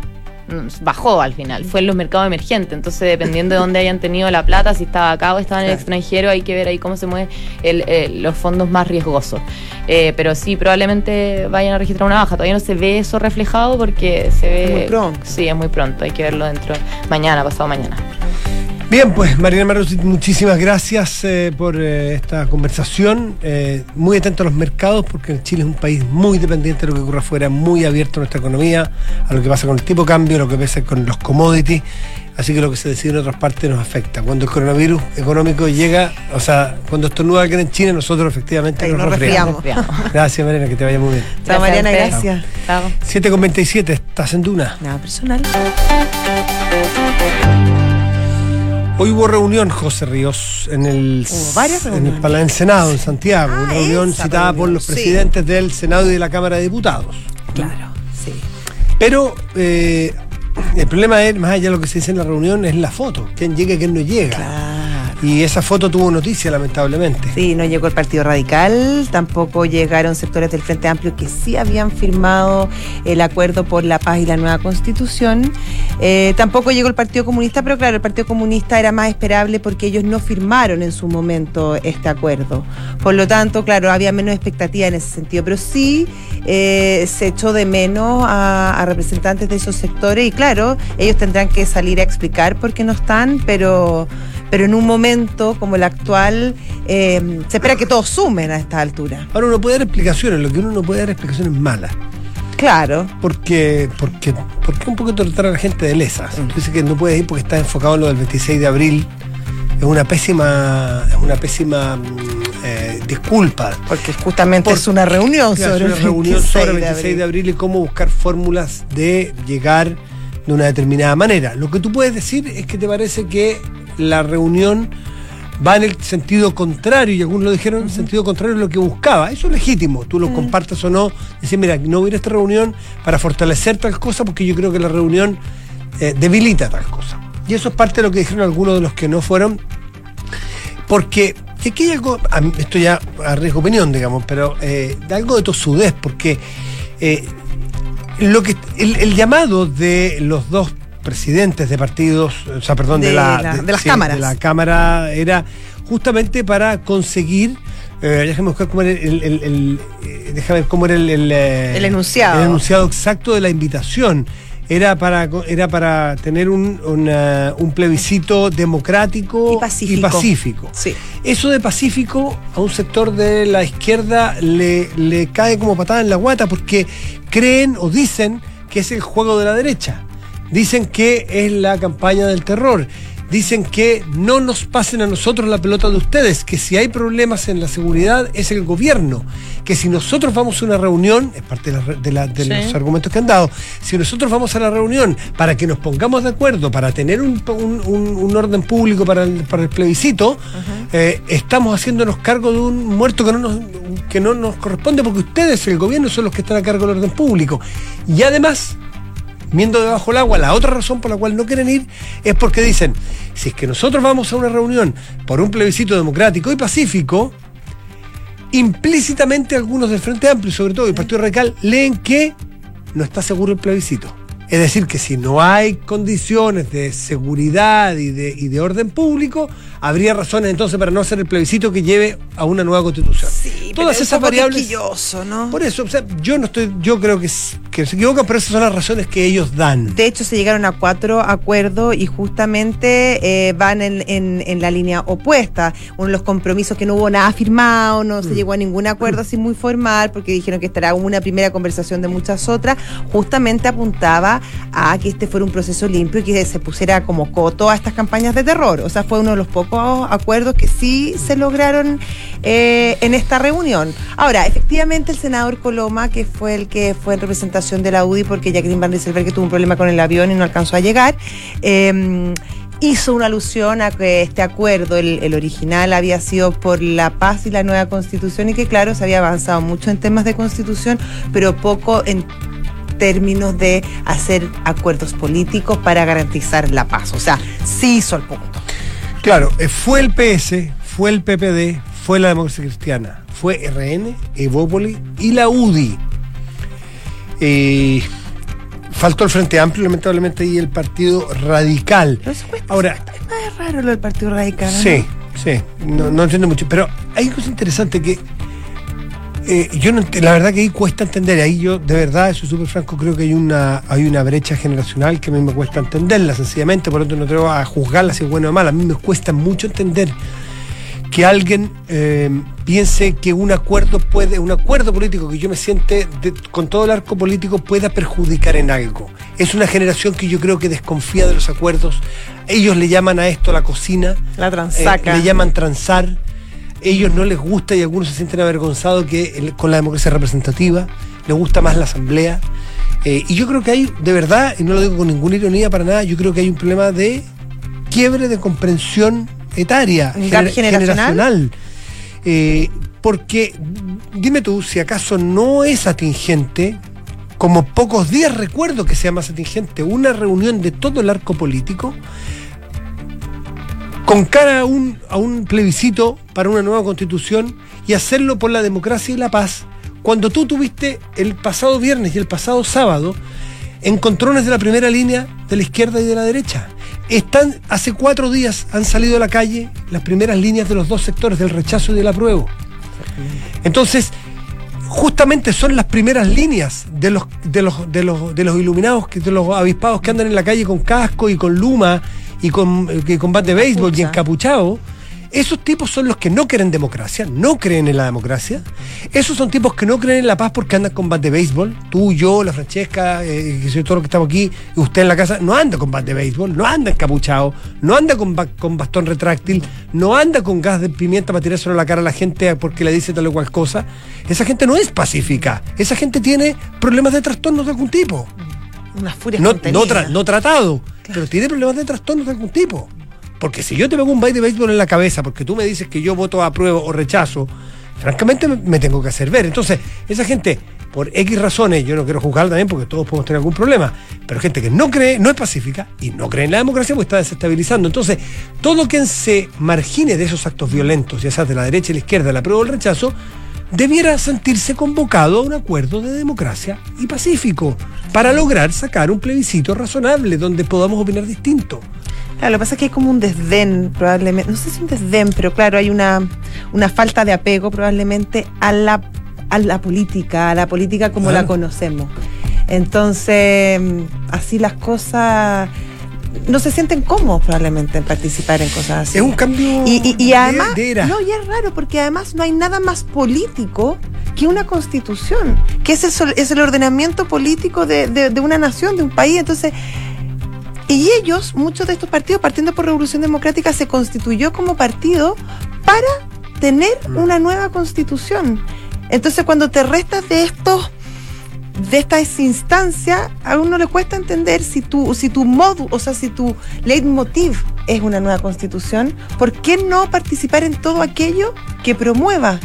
Bajó al final, fue en los mercados emergentes, entonces dependiendo de dónde hayan tenido la plata, si estaba acá o estaba en el Claro. extranjero, hay que ver ahí cómo se mueven el, el, los fondos más riesgosos. Eh, pero sí, probablemente vayan a registrar una baja, todavía no se ve eso reflejado porque se ve... Es muy pronto. Sí, es muy pronto, hay que verlo dentro, mañana, pasado mañana. Bien, pues Mariana Marusit, muchísimas gracias eh, por eh, esta conversación. Eh, muy atento a los mercados, porque Chile es un país muy dependiente de lo que ocurre afuera, muy abierto a nuestra economía, a lo que pasa con el tipo de cambio, a lo que pasa con los commodities. Así que lo que se decide en otras partes nos afecta. Cuando el coronavirus económico llega, o sea, cuando estornuda alguien en China, nosotros efectivamente Ahí nos nos resfriamos. Resfriamos. Gracias, Mariana, que te vaya muy bien. Chao, Mariana, a ustedes. gracias. Chao. siete con veintisiete, estás en Duna. Nada personal. Hoy hubo reunión, José Ríos, en el, Hubo varias en el, reuniones. Pala- en el Senado, en Santiago. Ah, una reunión esa citada reunión, por los sí. presidentes del Senado y de la Cámara de Diputados. Claro, sí. Pero eh, el problema es, más allá de lo que se dice en la reunión, es la foto. Quién llega y quién no llega. Claro. Y esa foto tuvo noticia, lamentablemente. Sí, no llegó el Partido Radical, tampoco llegaron sectores del Frente Amplio que sí habían firmado el acuerdo por la paz y la nueva Constitución. Eh, tampoco llegó el Partido Comunista, pero claro, el Partido Comunista era más esperable porque ellos no firmaron en su momento este acuerdo. Por lo tanto, claro, había menos expectativa en ese sentido, pero sí eh, se echó de menos a, a representantes de esos sectores y claro, ellos tendrán que salir a explicar por qué no están, pero... pero en un momento como el actual eh, se espera que todos sumen a esta altura. Ahora uno puede dar explicaciones, lo que uno no puede dar explicaciones malas. Claro. Porque, porque, porque un poquito tratar a la gente de lesas. Tú dices que no puedes ir porque estás enfocado en lo del veintiséis de abril. Es una pésima, es una pésima mm, eh, disculpa. Porque justamente Por- es una reunión Claro, sobre es una el reunión sobre el veintiséis de veintiséis de abril. abril y cómo buscar fórmulas de llegar de una determinada manera. Lo que tú puedes decir es que te parece que la reunión va en el sentido contrario, y algunos lo dijeron, en el sentido contrario a lo que buscaba. Eso es legítimo, tú lo compartas o no. Decir, mira, no hubiera esta reunión para fortalecer tal cosa, porque yo creo que la reunión eh, debilita tal cosa. Y eso es parte de lo que dijeron algunos de los que no fueron, porque aquí hay algo, a mí, esto ya a riesgo de opinión, digamos, pero eh, de algo de tosudez, porque eh, lo que el, el llamado de los dos presidentes de partidos, o sea, perdón, de, De la, la- de las cámaras. de la Cámara era justamente para conseguir, eh, déjame buscar cómo era el, el- el- eh, déjame ver cómo era el, el, eh, El enunciado. el enunciado exacto de la invitación. era para, era para tener un, una, un plebiscito democrático Y pacífico. y pacífico. Sí. Eso de pacífico a un sector de la izquierda le, le cae como patada en la guata porque creen o dicen que es el juego de la derecha. Dicen que es la campaña del terror. Dicen que no nos pasen a nosotros la pelota de ustedes, que si hay problemas en la seguridad es el gobierno, que si nosotros vamos a una reunión, es parte de, la, de, la, de Sí. los argumentos que han dado, si nosotros vamos a la reunión para que nos pongamos de acuerdo, para tener un, un, un, un orden público para el, para el plebiscito, uh-huh. eh, estamos haciéndonos cargo de un muerto que no, nos, que no nos corresponde porque ustedes, el gobierno, son los que están a cargo del orden público. Y además, viendo debajo del agua, la otra razón por la cual no quieren ir es porque dicen, si es que nosotros vamos a una reunión por un plebiscito democrático y pacífico, implícitamente algunos del Frente Amplio, sobre todo el Partido Radical, leen que no está seguro el plebiscito. Es decir, que si no hay condiciones de seguridad y de, y de orden público, habría razones entonces para no hacer el plebiscito que lleve a una nueva constitución. Sí, todas pero esas variables. ¿no? Por eso, o sea, yo no estoy, yo creo que, que se equivocan, pero esas son las razones que ellos dan. De hecho, se llegaron a cuatro acuerdos y justamente eh, van en, en, en la línea opuesta. Uno de los compromisos que no hubo nada firmado, no mm. se llegó a ningún acuerdo así muy formal, porque dijeron que estará una primera conversación de muchas otras, justamente apuntaba a que este fuera un proceso limpio y que se pusiera como coto a estas campañas de terror. O sea, fue uno de los pocos acuerdos que sí se lograron eh, en esta reunión. Ahora, efectivamente, el senador Coloma, que fue el que fue en representación de la U D I, porque Jacqueline Van Rieselberghe tuvo un problema con el avión y no alcanzó a llegar, eh, hizo una alusión a que este acuerdo, el, el original, había sido por la paz y la nueva constitución y que, claro, se había avanzado mucho en temas de constitución, pero poco en términos de hacer acuerdos políticos para garantizar la paz. O sea, sí hizo el punto. Claro, fue el P S, fue el P P D, fue la Democracia Cristiana, fue R N, Evópoli y la U D I. Eh, faltó el Frente Amplio, lamentablemente, y el Partido Radical. Pero eso cuesta, Ahora, es más raro lo del Partido Radical, ¿no? Sí, sí, no, no entiendo mucho. Pero hay una cosa interesante que Eh, yo no, la verdad que ahí cuesta entender, ahí yo de verdad, soy súper franco, creo que hay una hay una brecha generacional que a mí me cuesta entenderla, sencillamente, por lo tanto no tengo a juzgarla si es buena o mala. A mí me cuesta mucho entender que alguien eh, piense que un acuerdo puede, un acuerdo político que yo me siente de, con todo el arco político pueda perjudicar en algo. Es una generación que yo creo que desconfía de los acuerdos. Ellos le llaman a esto la cocina, la transaca, eh, le llaman transar. Ellos no les gusta y algunos se sienten avergonzados que el, con la democracia representativa les gusta más la asamblea. Eh, y yo creo que hay, de verdad, y no lo digo con ninguna ironía para nada, yo creo que hay un problema de quiebre de comprensión etaria, gener- generacional. generacional. Eh, porque, dime tú, si acaso no es atingente, como pocos días recuerdo que sea más atingente, una reunión de todo el arco político con cara a un, a un plebiscito para una nueva constitución y hacerlo por la democracia y la paz, cuando tú tuviste el pasado viernes y el pasado sábado encontrones de la primera línea de la izquierda y de la derecha. Están, hace cuatro días han salido a la calle las primeras líneas de los dos sectores, del rechazo y del apruebo. Entonces, justamente son las primeras líneas de los, de los, de los, de los iluminados, de los avispados que andan en la calle con casco y con luma y con, eh, con bat de béisbol y encapuchado. Esos tipos son los que no quieren democracia, no creen en la democracia. Esos son tipos que no creen en la paz porque andan con bat de béisbol. Tú, yo, la Francesca, eh, que soy todos los que estamos aquí, y usted en la casa, no anda con bat de béisbol, no anda encapuchado, no anda con, ba- con bastón retráctil, no anda con gas de pimienta para tirárselo a la cara a la gente porque le dice tal o cual cosa. Esa gente no es pacífica. Esa gente tiene problemas de trastornos de algún tipo. Una furia No, contenida. no, tra- no tratado, Claro. pero tiene problemas de trastornos de algún tipo. Porque si yo te pego un bate de béisbol en la cabeza porque tú me dices que yo voto a apruebo o rechazo, francamente me, me tengo que hacer ver. Entonces, esa gente, por X razones, yo no quiero juzgar también porque todos podemos tener algún problema, pero gente que no cree, no es pacífica y no cree en la democracia, pues está desestabilizando. Entonces, todo quien se margine de esos actos violentos, ya sea de la derecha y la izquierda, el apruebo o el rechazo, debiera sentirse convocado a un acuerdo de democracia y pacífico para lograr sacar un plebiscito razonable donde podamos opinar distinto. Claro, lo que pasa es que hay como un desdén, probablemente, no sé si un desdén, pero claro, hay una, una falta de apego probablemente a la, a la política, a la política como Ah. la conocemos. Entonces, así las cosas no se sienten cómodos probablemente en participar en cosas así. Es un cambio y, y, y de- además, de era. no, y es raro porque además no hay nada más político que una constitución, que es el, sol- es el ordenamiento político de, de, de una nación, de un país. Entonces, y ellos, muchos de estos partidos, partiendo por Revolución Democrática, se constituyó como partido para tener una nueva constitución. Entonces, cuando te restas de estos de estas instancias, a uno le cuesta entender si tu, si tu modo, o sea, si tu leitmotiv es una nueva constitución, ¿por qué no participar en todo aquello que promueva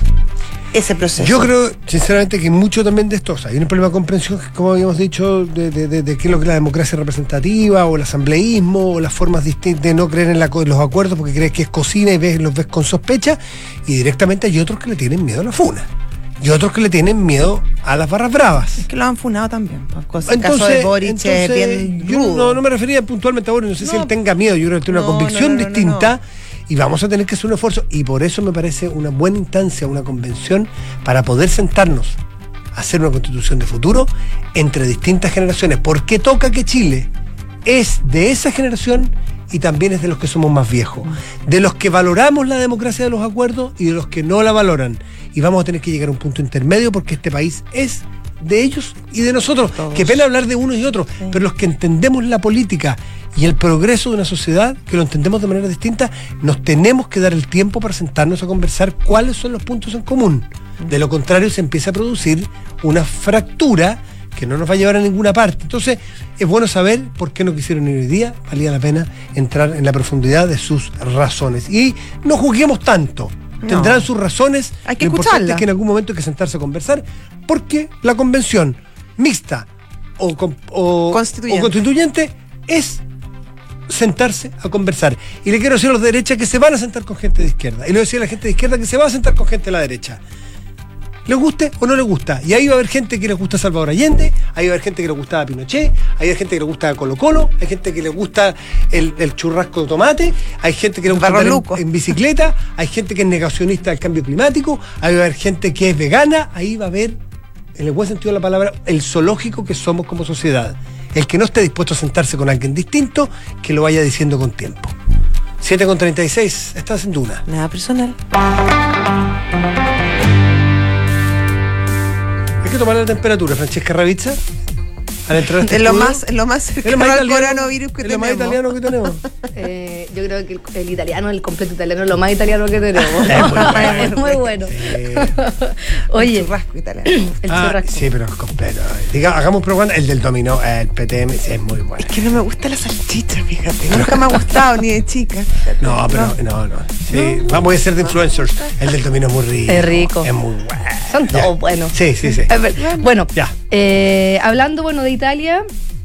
ese proceso? Yo creo, sinceramente, que mucho también de esto, o sea, hay un problema de comprensión, como habíamos dicho, de, de, de, de qué es lo que es la democracia representativa, o el asambleísmo, o las formas distintas de no creer en, la, en los acuerdos porque crees que es cocina y ves, los ves con sospecha, y directamente hay otros que le tienen miedo a la funa, y otros que le tienen miedo a las barras bravas. Es que lo han funado también. Pues, el caso de Boric es entonces, bien yo rudo. no, no me refería puntualmente a Boric, no sé si No. él tenga miedo, yo creo que tiene una No, convicción no, no, no, distinta. no. Y vamos a tener que hacer un esfuerzo, y por eso me parece una buena instancia, una convención, para poder sentarnos a hacer una constitución de futuro entre distintas generaciones, porque toca que Chile es de esa generación y también es de los que somos más viejos, de los que valoramos la democracia de los acuerdos y de los que no la valoran. Y vamos a tener que llegar a un punto intermedio porque este país es de ellos y de nosotros. Todos. Qué pena hablar de unos y otros, Sí. pero los que entendemos la política y el progreso de una sociedad, que lo entendemos de manera distinta, nos tenemos que dar el tiempo para sentarnos a conversar cuáles son los puntos en común. De lo contrario, se empieza a producir una fractura que no nos va a llevar a ninguna parte. Entonces, es bueno saber por qué no quisieron ir hoy día. Valía la pena entrar en la profundidad de sus razones. Y no juzguemos tanto. No. Tendrán sus razones. Hay que Lo importante escucharla. es que en algún momento hay que sentarse a conversar, porque la convención mixta o, con- o- Constituyente. o constituyente es sentarse a conversar. Y le quiero decir a los de derecha que se van a sentar con gente de izquierda. Y le voy a decir a la gente de izquierda que se va a sentar con gente de la derecha. ¿Les guste o no les gusta? Y ahí va a haber gente que les gusta Salvador Allende, ahí va a haber gente que les gusta Pinochet, ahí va a haber gente que les gusta Colo Colo, hay gente que les gusta el, el churrasco de tomate, hay gente que les gusta Barro andar Luco. en, en bicicleta, hay gente que es negacionista del cambio climático, ahí va a haber gente que es vegana, ahí va a haber, en el buen sentido de la palabra, el zoológico que somos como sociedad. El que no esté dispuesto a sentarse con alguien distinto, que lo vaya diciendo con tiempo. siete con treinta y seis, estás en Duna. Nada personal. Hay que tomar la temperatura, Francesca Ravizza, al entrar a este Es lo estudio. más, es lo más Es lo cercano más al italiano, coronavirus que es lo más tenemos. italiano que tenemos. Eh, yo creo que el, el italiano, el completo italiano, es lo más italiano que tenemos. Es muy bueno. Es muy bueno. Sí. Oye, El churrasco italiano. el Ah, churrasco. sí, pero es completo. Diga, hagamos propaganda. El del dominó, el P T M, sí, es muy bueno. Es que no me gusta la salchicha, fíjate. Nunca me ha gustado, ni de chica. fíjate. No, pero no, no. Sí, vamos a ser de influencers. El del dominó es muy rico. Es rico. Es muy bueno. Son Ya. todos buenos. Sí, sí, sí. A ver, bueno, Ya. eh, hablando bueno de Italia,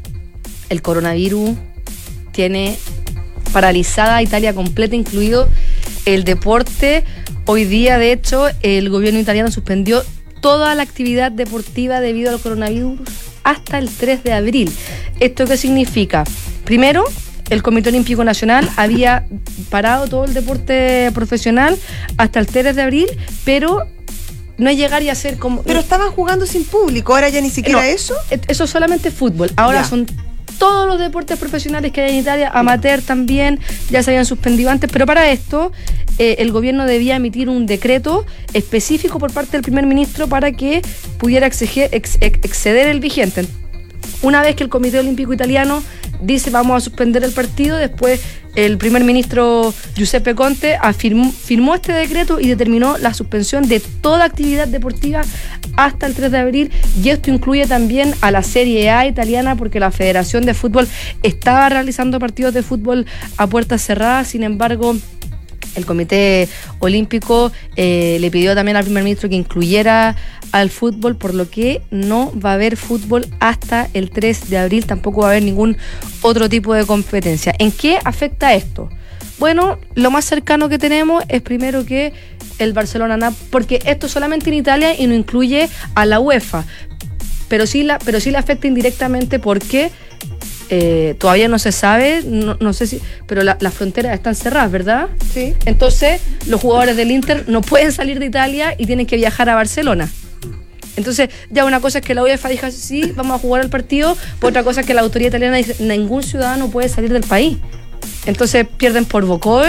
el coronavirus tiene paralizada a Italia completa, incluido el deporte. Hoy día, de hecho, el gobierno italiano suspendió toda la actividad deportiva debido al coronavirus hasta el tres de abril. ¿Esto qué significa? Primero, el Comité Olímpico Nacional había parado todo el deporte profesional hasta el tres de abril, pero no es llegar y hacer como... Pero estaban jugando sin público, ahora ya ni siquiera No, eso. eh, Eso es solamente fútbol. Ahora Ya. son todos los deportes profesionales que hay en Italia, amateur también, ya se habían suspendido antes, pero para esto eh, el gobierno debía emitir un decreto específico por parte del primer ministro para que pudiera exige- ex- ex- exceder el vigente. Una vez que el Comité Olímpico Italiano dice vamos a suspender el partido, después el primer ministro Giuseppe Conte afirmó, firmó este decreto y determinó la suspensión de toda actividad deportiva hasta el tres de abril, y esto incluye también a la Serie A italiana, porque la Federación de Fútbol estaba realizando partidos de fútbol a puertas cerradas. Sin embargo, el Comité Olímpico eh, le pidió también al primer ministro que incluyera al fútbol, por lo que no va a haber fútbol hasta el tres de abril, tampoco va a haber ningún otro tipo de competencia. ¿En qué afecta esto? Bueno, lo más cercano que tenemos es primero que el Barcelona, porque esto solamente en Italia y no incluye a la UEFA, pero sí la, pero sí le afecta indirectamente porque eh, todavía no se sabe, no, no sé si, pero la- las fronteras están cerradas, ¿verdad? Sí. Entonces, los jugadores del Inter no pueden salir de Italia y tienen que viajar a Barcelona. Entonces, ya una cosa es que la UEFA diga sí, vamos a jugar el partido, pues otra cosa es que la autoridad italiana dice ningún ciudadano puede salir del país. Entonces pierden por walkover.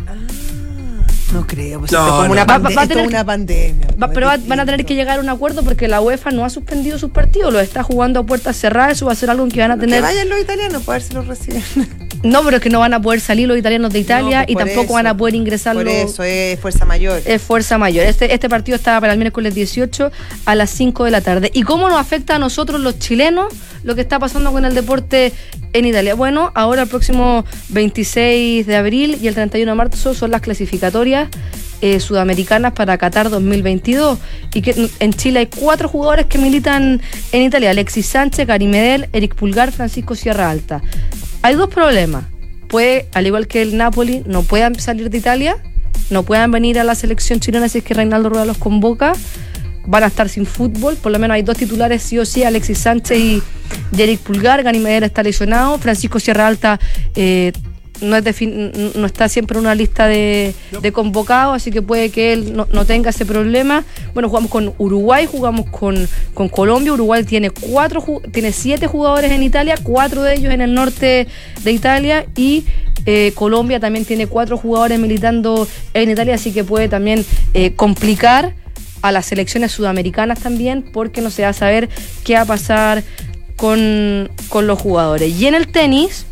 No creo, pues No, esto es como no. una, Va- va- pande- va a esto es tener una que- pandemia. Va- pues, pero va- es van a tener que distinto. llegar a un acuerdo porque la UEFA no ha suspendido sus partidos, los está jugando a puertas cerradas, eso va a ser algo en que van a Que tener... vayan los italianos para ver si los reciben. No, pero es que no van a poder salir los italianos de Italia No, pues y por tampoco eso. van a poder ingresar Por los... eso, es fuerza mayor. Es fuerza mayor. Este, este partido estaba para el miércoles dieciocho a las cinco de la tarde. ¿Y cómo nos afecta a nosotros los chilenos lo que está pasando con el deporte en Italia? Bueno, ahora el próximo veintiséis de abril y el treinta y uno de marzo son las clasificatorias eh, sudamericanas para Qatar dos mil veintidós. Y que en Chile hay cuatro jugadores que militan en Italia: Alexis Sánchez, Gary Medel, Eric Pulgar, Francisco Sierra Alta. Hay dos problemas. Puede, al igual que el Napoli, no puedan salir de Italia, no puedan venir a la selección chilena si es que Reinaldo Rueda los convoca, van a estar sin fútbol, por lo menos hay dos titulares sí o sí, Alexis Sánchez y Eric Pulgar. Gary Medel está lesionado, Francisco Sierra Alta eh, no, es defin- no está siempre en una lista de, de convocados, así que puede que él no, no tenga ese problema. Bueno, jugamos con Uruguay, jugamos con, con Colombia. Uruguay tiene cuatro ju- tiene siete jugadores en Italia, cuatro de ellos en el norte de Italia, y eh, Colombia también tiene cuatro jugadores militando en Italia, así que puede también eh, complicar a las selecciones sudamericanas también, porque no se va a saber qué va a pasar con, con los jugadores. Y en el tenis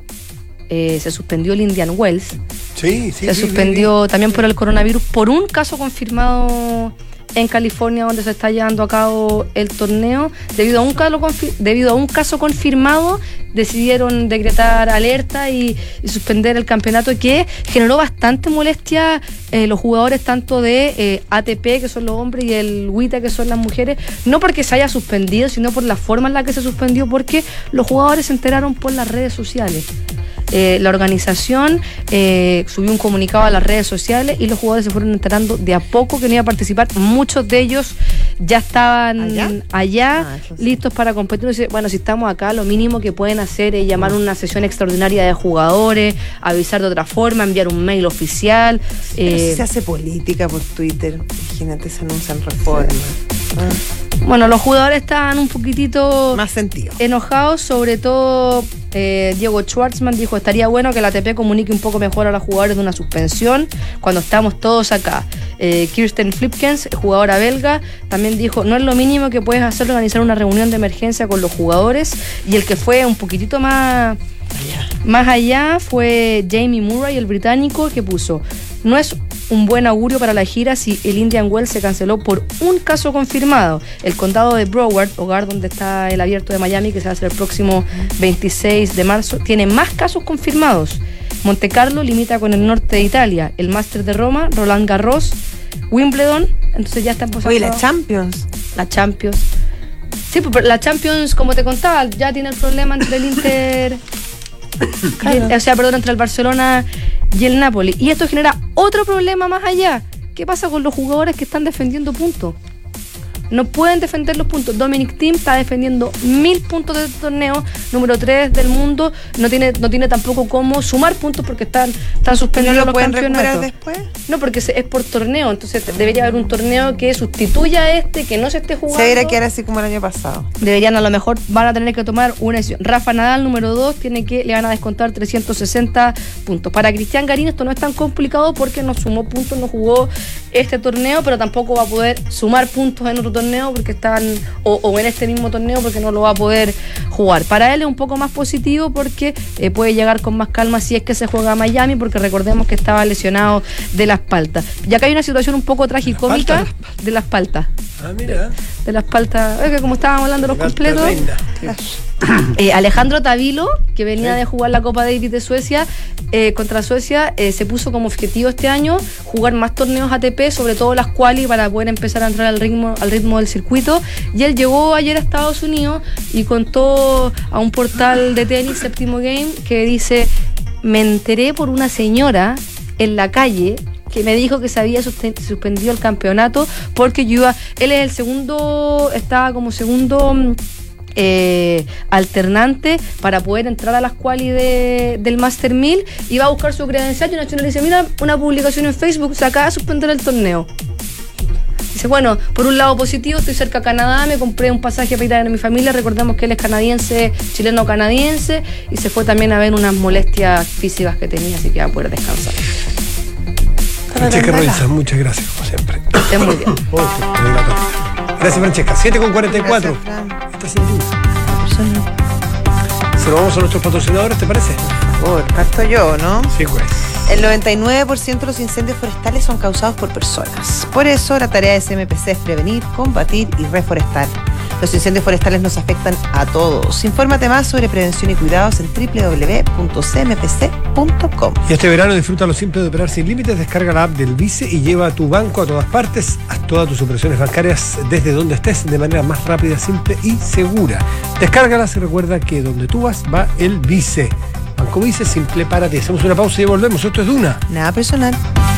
eh, se suspendió el Indian Wells. Sí, sí. se sí, suspendió también por el coronavirus, por un caso confirmado en California, donde se está llevando a cabo el torneo. Debido a un caso, confi- debido a un caso confirmado, decidieron decretar alerta y, y suspender el campeonato, que generó bastante molestia eh, los jugadores tanto de eh, A T P, que son los hombres, y el W I T A, que son las mujeres, no porque se haya suspendido, sino por la forma en la que se suspendió, porque los jugadores se enteraron por las redes sociales. Eh, la organización eh, subió un comunicado a las redes sociales y los jugadores se fueron enterando de a poco que no iba a participar. Muchos de ellos ya estaban ¿Allá? allá, Ah, eso sí. listos para competir. Dice, bueno, si estamos acá, lo mínimo que pueden hacer es llamar a una sesión extraordinaria de jugadores, avisar de otra forma, enviar un mail oficial. Pero eh, si se hace política por Twitter, imagínate, se anuncian reformas. Ah, bueno, los jugadores estaban un poquitito más sentido. enojados, sobre todo eh, Diego Schwartzman dijo, estaría bueno que la A T P comunique un poco mejor a los jugadores de una suspensión cuando estamos todos acá. Eh, Kirsten Flipkens, jugadora belga, también dijo, no es lo mínimo que puedes hacer organizar una reunión de emergencia con los jugadores. Y el que fue un poquitito más más allá fue Jamie Murray, el británico, que puso, no es un buen augurio para la gira si el Indian Wells se canceló por un caso confirmado. El condado de Broward, hogar donde está el Abierto de Miami, que se va a hacer el próximo veintiséis de marzo, tiene más casos confirmados. Monte Carlo limita con el norte de Italia, el Máster de Roma, Roland Garros, Wimbledon, entonces ya están pasando. Oye, la Champions. La Champions. Sí, pues pero la Champions, como te contaba, ya tiene el problema entre el Inter... Claro. y- o sea, perdón, entre el Barcelona y el Napoli. Y esto genera otro problema más allá. ¿Qué pasa con los jugadores que están defendiendo puntos? No pueden defender los puntos. Dominic Thiem está defendiendo mil puntos de este torneo, número tres del mundo. No tiene, no tiene tampoco cómo sumar puntos porque están, están ¿No suspendiendo lo los pueden recuperar campeonatos. después? No, porque se- es por torneo. Entonces debería haber un torneo que sustituya a este, que no se esté jugando. Se debería quedar así como el año pasado. Deberían, a lo mejor van a tener que tomar una decisión. Rafa Nadal, número dos, tiene que, le van a descontar trescientos sesenta puntos. Para Cristian Garín esto no es tan complicado porque no sumó puntos, no jugó este torneo, pero tampoco va a poder sumar puntos en otro torneo porque están, o, o en este mismo torneo porque no lo va a poder jugar. Para él es un poco más positivo porque eh, puede llegar con más calma si es que se juega a Miami, porque recordemos que estaba lesionado de la espalda. Y acá hay una situación un poco tragicómica de la espalda. Ah, mira. De la espalda, es que como estábamos hablando de los La completos. reina. Eh, Alejandro Tavilo, que venía de jugar la Copa Davis de Suecia, eh, contra Suecia, eh, se puso como objetivo este año jugar más torneos A T P, sobre todo las quali, para poder empezar a entrar al ritmo, al ritmo del circuito. Y él llegó ayer a Estados Unidos y contó a un portal de tenis, Séptimo Game, que dice, me enteré por una señora en la calle que me dijo que se había susten- suspendido el campeonato porque yo iba, él es el segundo, estaba como segundo mm, eh, alternante para poder entrar a las quali de, del Master mil, y va a buscar su credencial y una señora le dice, mira una publicación en Facebook, se acaba de suspender el torneo. Dice, bueno, por un lado positivo, estoy cerca a Canadá, me compré un pasaje para ir a ver a mi familia, recordemos que él es canadiense, chileno-canadiense, y se fue también a ver unas molestias físicas que tenía, así que va a poder descansar. Francesca Roiza, muchas gracias, como siempre. Esté muy bien. Gracias, Francesca. siete con cuarenta y cuatro. Está sin luz. Se lo vamos a nuestros patrocinadores, ¿te parece? Por parto yo, ¿no? Sí, pues. El noventa y nueve por ciento de los incendios forestales son causados por personas. Por eso, la tarea de C M P C es prevenir, combatir y reforestar. Los incendios forestales nos afectan a todos. Infórmate más sobre prevención y cuidados en doble u doble u doble u punto c m p c punto com. Y este verano disfruta lo simple de operar sin límites. Descarga la app del Vice y lleva a tu banco a todas partes. Haz todas tus operaciones bancarias desde donde estés de manera más rápida, simple y segura. Descárgalas y recuerda que donde tú vas, va el Vice. Banco Vice, simple para ti. Hacemos una pausa y volvemos. Esto es Duna. Nada personal.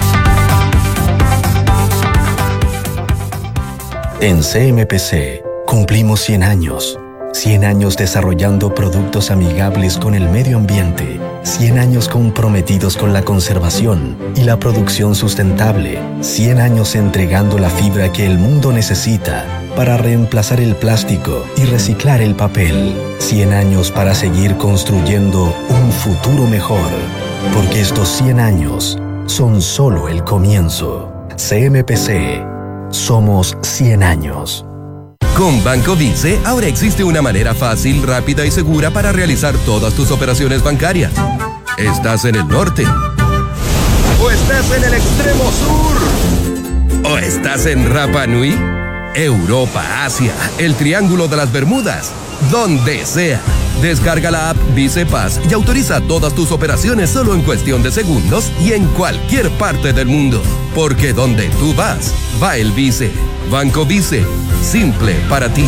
En C M P C cumplimos cien años. cien años desarrollando productos amigables con el medio ambiente. cien años comprometidos con la conservación y la producción sustentable. cien años entregando la fibra que el mundo necesita para reemplazar el plástico y reciclar el papel. cien años para seguir construyendo un futuro mejor. Porque estos cien años son solo el comienzo. C M P C. Somos cien años. Con Banco Vice, ahora existe una manera fácil, rápida y segura para realizar todas tus operaciones bancarias. ¿Estás en el norte? ¿O estás en el extremo sur? ¿O estás en Rapa Nui? Europa, Asia, el Triángulo de las Bermudas, donde sea. Descarga la app Vice Paz y autoriza todas tus operaciones solo en cuestión de segundos y en cualquier parte del mundo. Porque donde tú vas, va el Vice. Banco Vice, simple para ti.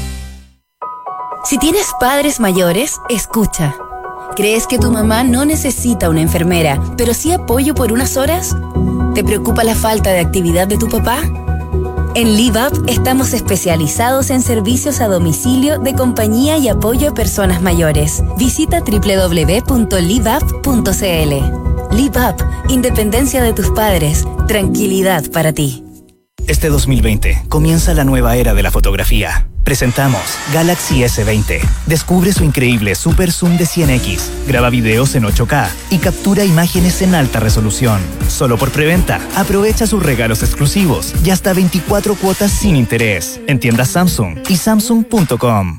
Si tienes padres mayores, escucha. ¿Crees que tu mamá no necesita una enfermera, pero sí apoyo por unas horas? ¿Te preocupa la falta de actividad de tu papá? En LiveUp estamos especializados en servicios a domicilio de compañía y apoyo a personas mayores. Visita doble u doble u doble u punto live up punto c l. LiveUp, independencia de tus padres, tranquilidad para ti. Este dos mil veinte comienza la nueva era de la fotografía. Presentamos Galaxy S veinte. Descubre su increíble Super Zoom de cien equis. Graba videos en ocho K y captura imágenes en alta resolución. Solo por preventa. Aprovecha sus regalos exclusivos y hasta veinticuatro cuotas sin interés. En tiendas Samsung y samsung punto com.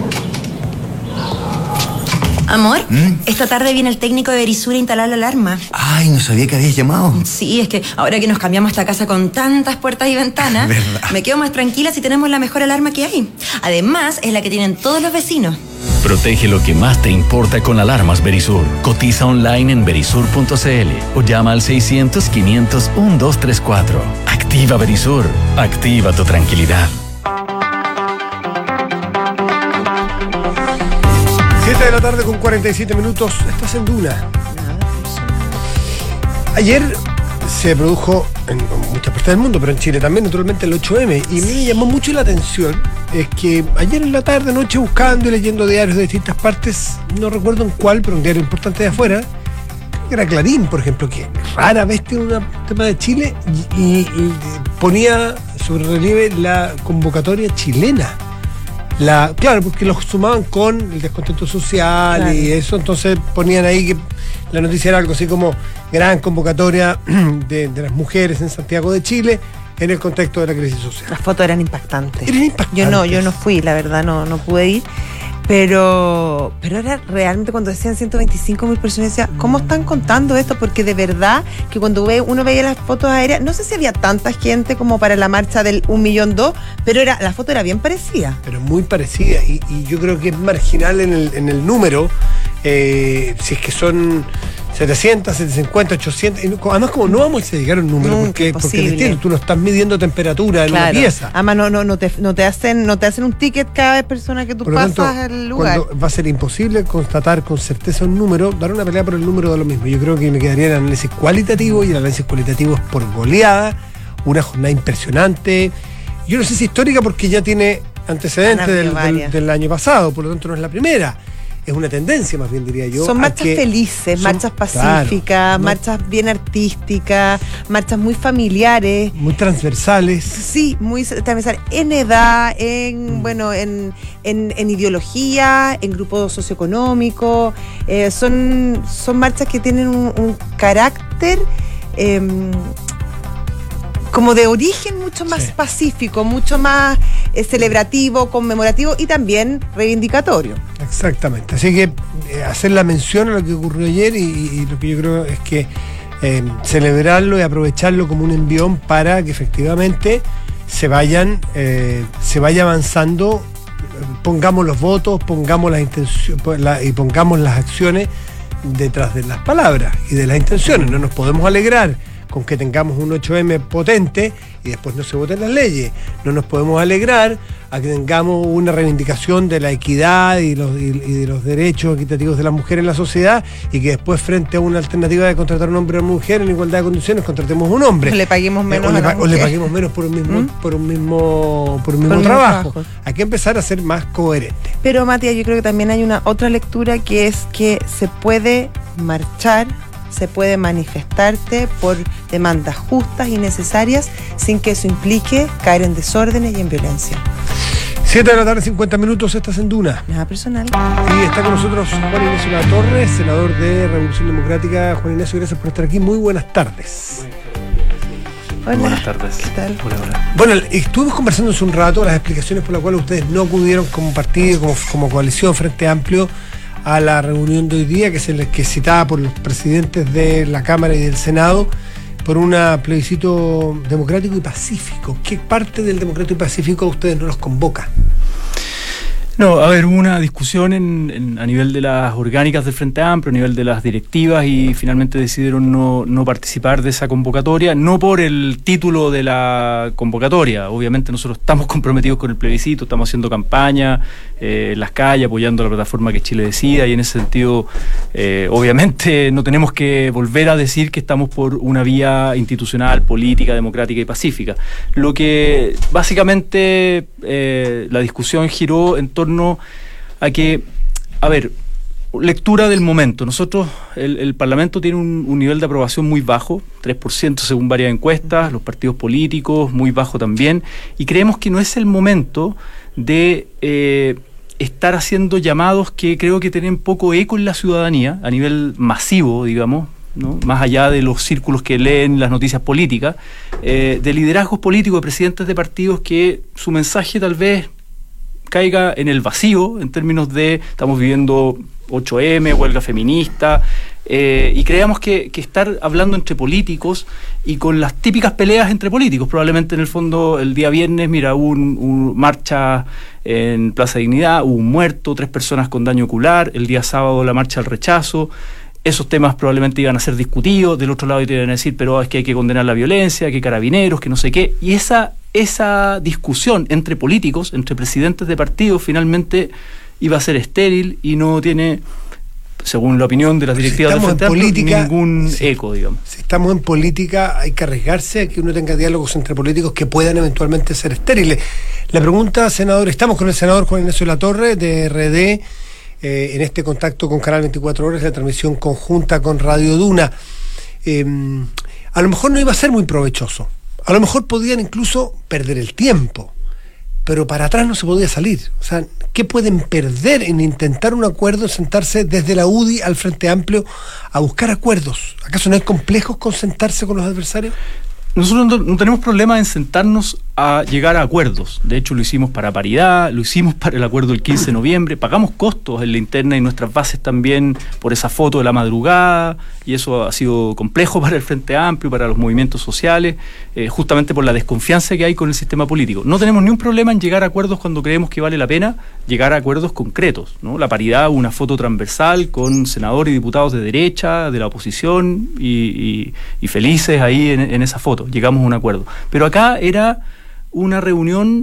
Amor, ¿Mm? esta tarde viene el técnico de Verisur a instalar la alarma. Ay, no sabía que habías llamado. Sí, es que ahora que nos cambiamos esta casa con tantas puertas y ventanas, ¿verdad? Me quedo más tranquila si tenemos la mejor alarma que hay. Además, es la que tienen todos los vecinos. Protege lo que más te importa con alarmas Verisur. Cotiza online en verisur punto c l o llama al seiscientos, quinientos, doce treinta y cuatro. Activa Verisur. Activa tu tranquilidad. siete de la tarde con cuarenta y siete minutos. Estás en Duna. Ayer se produjo en muchas partes del mundo, pero en Chile también, naturalmente, el ocho eme. Y me llamó mucho la atención es que ayer en la tarde, noche, buscando y leyendo diarios de distintas partes, no recuerdo en cuál, pero un diario importante de afuera, creo que era Clarín, por ejemplo, que rara vez tiene un tema de Chile y, y, y ponía sobre relieve la convocatoria chilena. La, claro, porque los sumaban con el descontento social, claro, y eso, entonces ponían ahí que la noticia era algo así como gran convocatoria de, de las mujeres en Santiago de Chile en el contexto de la crisis social. Las fotos eran impactantes. Eran impactantes. Yo no, yo no fui, la verdad, no, no pude ir. Pero, pero era realmente cuando decían ciento veinticinco mil personas, decía, ¿cómo están contando esto? Porque de verdad que cuando ve, uno veía las fotos aéreas, no sé si había tanta gente como para la marcha del un millón dos, pero era, la foto era bien parecida. Pero muy parecida, y, y yo creo que es marginal en el, en el número, eh, si es que son setecientos, setecientos cincuenta, ochocientos, y no, además como no vamos a llegar a un número, Nunca, porque, porque imposible. entiendo, tú no estás midiendo temperatura en Claro. una pieza. Además no, no, no, te, no, te hacen, no te hacen un ticket cada vez persona que tú Por lo pasas tanto, al lugar. cuando va a ser imposible constatar con certeza un número, dar una pelea por el número de lo mismo. Yo creo que me quedaría el análisis cualitativo, y el análisis cualitativo es por goleada, una jornada impresionante. Yo no sé si histórica porque ya tiene antecedentes del, del, del año pasado, por lo tanto no es la primera. es una tendencia, más bien diría yo. Son marchas que felices, son, marchas pacíficas, claro, marchas bien artísticas, marchas muy familiares. Muy transversales. Sí, muy transversales. En edad, en, mm. bueno, en, en, en ideología, en grupo socioeconómico. Eh, son, son marchas que tienen un, un carácter eh, como de origen mucho más sí. pacífico, mucho más eh, celebrativo, conmemorativo y también reivindicatorio. Exactamente. Así que eh, hacer la mención a lo que ocurrió ayer y, y lo que yo creo es que eh, celebrarlo y aprovecharlo como un envión para que efectivamente se vayan, eh, se vaya avanzando, pongamos los votos, pongamos las intenciones la, y pongamos las acciones detrás de las palabras y de las intenciones. No nos podemos alegrar con que tengamos un ocho eme potente y después no se voten las leyes. No nos podemos alegrar a que tengamos una reivindicación de la equidad y, los, y, y de los derechos equitativos de las mujeres en la sociedad y que después, frente a una alternativa de contratar a un hombre o una mujer en igualdad de condiciones, contratemos a un hombre. O le paguemos menos. Eh, o, le, a la o le paguemos menos por un mismo, ¿Mm? por un mismo, por un mismo por trabajo. trabajo. Hay que empezar a ser más coherente. Pero, Matías, yo creo que también hay una otra lectura que es que se puede marchar, se puede manifestarte por demandas justas y necesarias sin que eso implique caer en desórdenes y en violencia. siete de la tarde, cincuenta minutos, estás en Duna. Nada personal. Y está con nosotros Juan Ignacio Latorre, senador de Revolución Democrática. Juan Ignacio, gracias por estar aquí. Muy buenas tardes. Hola. Buenas tardes. ¿Qué tal? Hola, hola. Bueno, estuvimos conversando hace un rato las explicaciones por las cuales ustedes no acudieron como partido, como, como coalición Frente Amplio, a la reunión de hoy día, que se les que citada por los presidentes de la Cámara y del Senado, por un plebiscito democrático y pacífico. ¿Qué parte del democrático y pacífico a ustedes no los convoca? No, a ver, hubo una discusión en, en, a nivel de las orgánicas del Frente Amplio, a nivel de las directivas, y finalmente decidieron no, no participar de esa convocatoria, no por el título de la convocatoria. Obviamente nosotros estamos comprometidos con el plebiscito, estamos haciendo campaña eh, en las calles, apoyando la plataforma Que Chile Decida, y en ese sentido, eh, obviamente no tenemos que volver a decir que estamos por una vía institucional, política, democrática y pacífica. Lo que básicamente eh, la discusión giró en torno a que, a ver, lectura del momento. Nosotros, el, el Parlamento tiene un, un nivel de aprobación muy bajo, tres por ciento según varias encuestas, los partidos políticos muy bajo también, y creemos que no es el momento de eh, estar haciendo llamados que creo que tienen poco eco en la ciudadanía, a nivel masivo, digamos, ¿no? Más allá de los círculos que leen las noticias políticas, eh, de liderazgos políticos, de presidentes de partidos que su mensaje tal vez caiga en el vacío en términos de estamos viviendo ocho eme, huelga feminista, eh, y creemos que, que estar hablando entre políticos y con las típicas peleas entre políticos, probablemente en el fondo el día viernes, mira, hubo un, un marcha en Plaza Dignidad, hubo un muerto, tres personas con daño ocular, el día sábado la marcha al rechazo. Esos temas probablemente iban a ser discutidos, del otro lado te iban a decir, pero es que hay que condenar la violencia, que carabineros, que no sé qué, y esa esa discusión entre políticos, entre presidentes de partidos, finalmente iba a ser estéril y no tiene, según la opinión de las directivas si del Frente Amplio, política, ningún si, eco, digamos. Si estamos en política, hay que arriesgarse a que uno tenga diálogos entre políticos que puedan eventualmente ser estériles. La pregunta, senador, estamos con el senador Juan Ignacio Latorre, de R D, eh, en este contacto con Canal veinticuatro Horas, la transmisión conjunta con Radio Duna. Eh, a lo mejor no iba a ser muy provechoso. A lo mejor podían incluso perder el tiempo, pero para atrás no se podía salir. O sea, ¿qué pueden perder en intentar un acuerdo, sentarse desde la U D I al Frente Amplio a buscar acuerdos? ¿Acaso no es complejo consentarse con los adversarios? Nosotros no, no tenemos problema en sentarnos a llegar a acuerdos. De hecho, lo hicimos para paridad, lo hicimos para el acuerdo del quince de noviembre, pagamos costos en la interna y nuestras bases también por esa foto de la madrugada, y eso ha sido complejo para el Frente Amplio, para los movimientos sociales, eh, justamente por la desconfianza que hay con el sistema político. No tenemos ni un problema en llegar a acuerdos cuando creemos que vale la pena llegar a acuerdos concretos, ¿no? La paridad, una foto transversal con senadores y diputados de derecha, de la oposición, y, y, y felices ahí en, en esa foto. Llegamos a un acuerdo. Pero acá era una reunión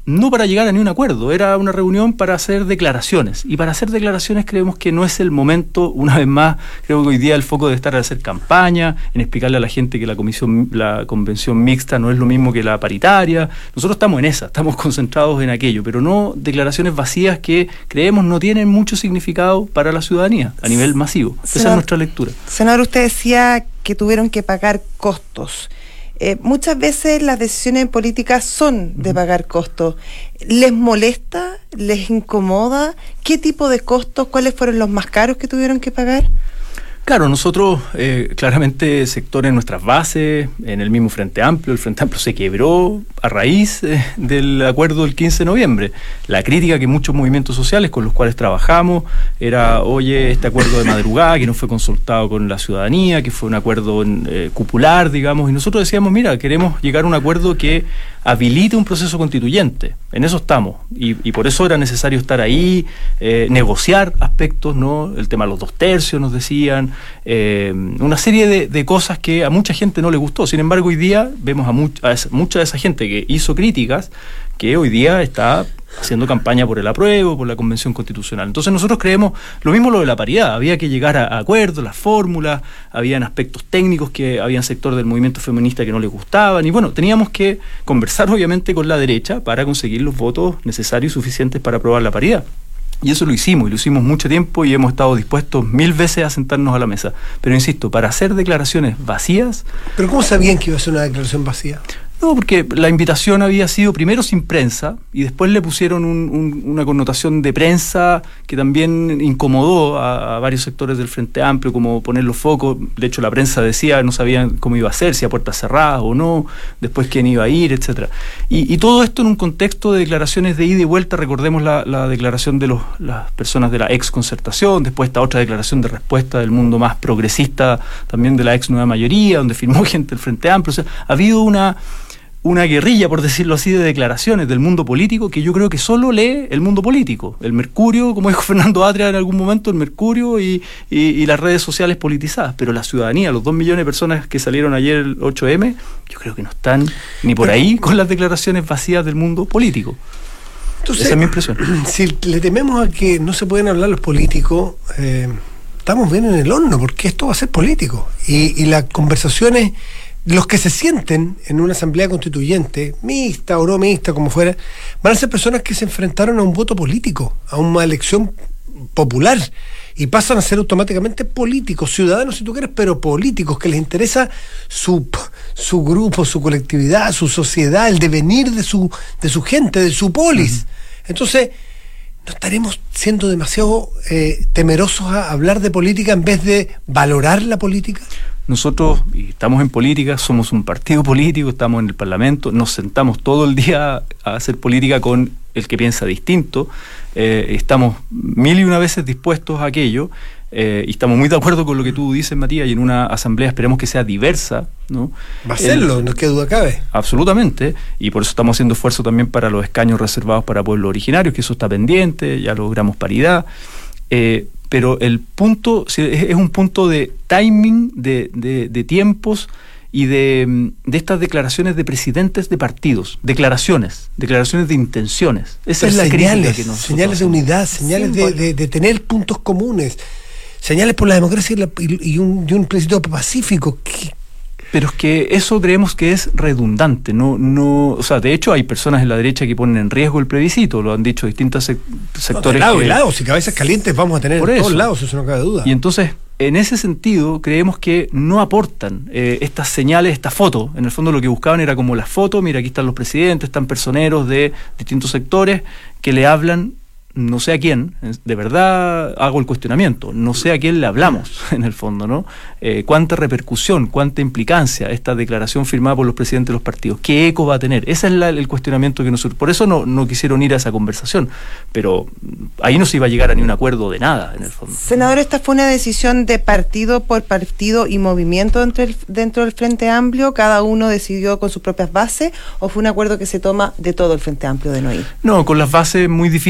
no para llegar a ni un acuerdo, era una reunión para hacer declaraciones. Y para hacer declaraciones creemos que no es el momento, una vez más, creo que hoy día el foco debe estar en hacer campaña, en explicarle a la gente que la comisión, la convención mixta no es lo mismo que la paritaria. Nosotros estamos en esa, estamos concentrados en aquello, pero no declaraciones vacías que creemos no tienen mucho significado para la ciudadanía a nivel masivo. Esa Senador, es nuestra lectura. Senador, usted decía que tuvieron que pagar costos. Eh, muchas veces las decisiones políticas son de pagar costos. ¿Les molesta? ¿Les incomoda? ¿Qué tipo de costos? ¿Cuáles fueron los más caros que tuvieron que pagar? Claro, nosotros eh, claramente sectores en nuestras bases, en el mismo Frente Amplio, el Frente Amplio se quebró a raíz eh, del acuerdo del quince de noviembre. La crítica que muchos movimientos sociales con los cuales trabajamos era, oye, este acuerdo de madrugada que no fue consultado con la ciudadanía, que fue un acuerdo eh, cupular, digamos, y nosotros decíamos, mira, queremos llegar a un acuerdo que habilite un proceso constituyente. En eso estamos, y, y por eso era necesario estar ahí, eh, negociar aspectos, ¿no? El tema de los dos tercios, nos decían, eh, una serie de, de cosas que a mucha gente no le gustó. Sin embargo, hoy día vemos a, much, a esa, mucha de esa gente que hizo críticas, que hoy día está haciendo campaña por el apruebo, por la Convención Constitucional. Entonces nosotros creemos, lo mismo lo de la paridad, había que llegar a, a acuerdos, las fórmulas, habían aspectos técnicos que habían sector del movimiento feminista que no les gustaban, y bueno, teníamos que conversar obviamente con la derecha para conseguir los votos necesarios y suficientes para aprobar la paridad. Y eso lo hicimos, y lo hicimos mucho tiempo, y hemos estado dispuestos mil veces a sentarnos a la mesa. Pero insisto, para hacer declaraciones vacías... ¿Pero cómo sabían que iba a ser una declaración vacía? No, porque la invitación había sido primero sin prensa y después le pusieron un, un, una connotación de prensa que también incomodó a, a varios sectores del Frente Amplio, como poner los focos. De hecho, la prensa decía, no sabían cómo iba a ser, si a puertas cerradas o no, después quién iba a ir, etcétera. Y, y todo esto en un contexto de declaraciones de ida y vuelta. Recordemos la, la declaración de los, las personas de la ex concertación, después esta otra declaración de respuesta del mundo más progresista, también de la ex nueva mayoría, donde firmó gente del Frente Amplio. O sea, ha habido una... una guerrilla, por decirlo así, de declaraciones del mundo político que yo creo que solo lee el mundo político. El Mercurio, como dijo Fernando Atria en algún momento, el Mercurio y, y, y las redes sociales politizadas. Pero la ciudadanía, los dos millones de personas que salieron ayer el ocho eme, yo creo que no están ni por ahí con las declaraciones vacías del mundo político. Entonces, esa es mi impresión. Si le tememos a que no se pueden hablar los políticos, eh, estamos bien en el horno, porque esto va a ser político. Y, y las conversaciones... Los que se sienten en una asamblea constituyente, mixta o no mixta, como fuera, van a ser personas que se enfrentaron a un voto político, a una elección popular, y pasan a ser automáticamente políticos, ciudadanos si tú quieres, pero políticos, que les interesa su, su grupo, su colectividad, su sociedad, el devenir de su, de su gente, de su polis. Uh-huh. Entonces, ¿no estaremos siendo demasiado eh, temerosos a hablar de política en vez de valorar la política? Nosotros y estamos en política, somos un partido político, estamos en el Parlamento, nos sentamos todo el día a hacer política con el que piensa distinto, eh, estamos mil y una veces dispuestos a aquello, eh, y estamos muy de acuerdo con lo que tú dices, Matías, y en una asamblea esperemos que sea diversa, ¿no? Va a serlo, el, no qué duda cabe. Absolutamente, y por eso estamos haciendo esfuerzo también para los escaños reservados para pueblos originarios, que eso está pendiente, ya logramos paridad, eh, pero el punto es un punto de timing, de, de, de tiempos y de, de estas declaraciones de presidentes de partidos, declaraciones, declaraciones de intenciones. Esa pero es la señales, crítica que nosotros señales de unidad, señales de, de, de tener puntos comunes, señales por la democracia y, la, y, y, un, y un principio pacífico. ¿Qué? Pero es que eso creemos que es redundante, no, no, o sea, de hecho hay personas en la derecha que ponen en riesgo el plebiscito, lo han dicho distintos sec sectores. No, de lado que, y lado, si cabezas calientes vamos a tener en todos lados, eso no cabe duda. Y entonces, en ese sentido, creemos que no aportan eh, estas señales, esta foto. En el fondo lo que buscaban era como la foto, mira, aquí están los presidentes, están personeros de distintos sectores que le hablan. No sé a quién, de verdad hago el cuestionamiento, no sé a quién le hablamos en el fondo, ¿no? Eh, cuánta repercusión, cuánta implicancia esta declaración firmada por los presidentes de los partidos, qué eco va a tener, ese es la, el cuestionamiento que nosotros, por eso no, no quisieron ir a esa conversación, pero ahí no se iba a llegar a ni un acuerdo de nada en el fondo. Senador, ¿esta fue una decisión de partido por partido y movimiento dentro del, dentro del Frente Amplio? ¿Cada uno decidió con sus propias bases o fue un acuerdo que se toma de todo el Frente Amplio de no ir? No, con las bases muy difícil porque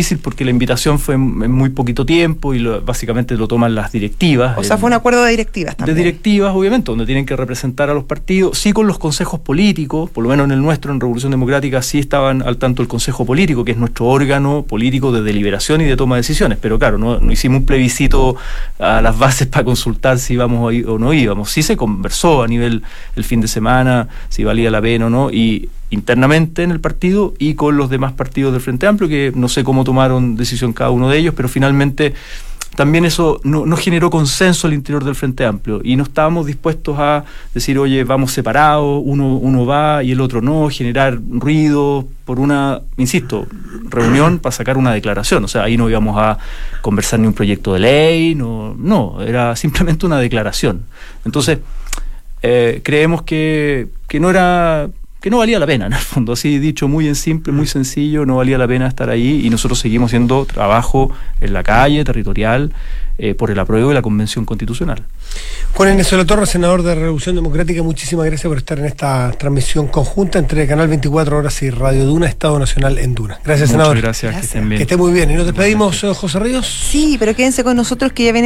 la invitación fue en, en muy poquito tiempo y lo, básicamente lo toman las directivas. O sea, el, fue un acuerdo de directivas también. De directivas, obviamente, donde tienen que representar a los partidos, sí con los consejos políticos, por lo menos en el nuestro, en Revolución Democrática, sí estaban al tanto el Consejo Político, que es nuestro órgano político de deliberación y de toma de decisiones, pero claro, no, no hicimos un plebiscito a las bases para consultar si íbamos o no íbamos. Sí se conversó a nivel el fin de semana, si valía la pena o no, y internamente en el partido y con los demás partidos del Frente Amplio, que no sé cómo tomaron decisión cada uno de ellos, pero finalmente también eso no, no generó consenso al interior del Frente Amplio y no estábamos dispuestos a decir, oye, vamos separados, uno, uno va y el otro no, generar ruido por una, insisto, reunión para sacar una declaración. O sea, ahí no íbamos a conversar ni un proyecto de ley, no, no, era simplemente una declaración. Entonces, eh, creemos que, que no era... que no valía la pena, en el fondo, así dicho, muy en simple, muy sencillo, no valía la pena estar ahí y nosotros seguimos haciendo trabajo en la calle, territorial, eh, por el apruebo de la Convención Constitucional. Juan Ernesto de la Torre, senador de Revolución Democrática, muchísimas gracias por estar en esta transmisión conjunta entre Canal veinticuatro Horas y Radio Duna, Estado Nacional en Duna. Gracias, Muchas senador. gracias, gracias, que estén bien. Que esté muy bien. ¿Y nos despedimos, José Ríos? Sí, pero quédense con nosotros que ya viene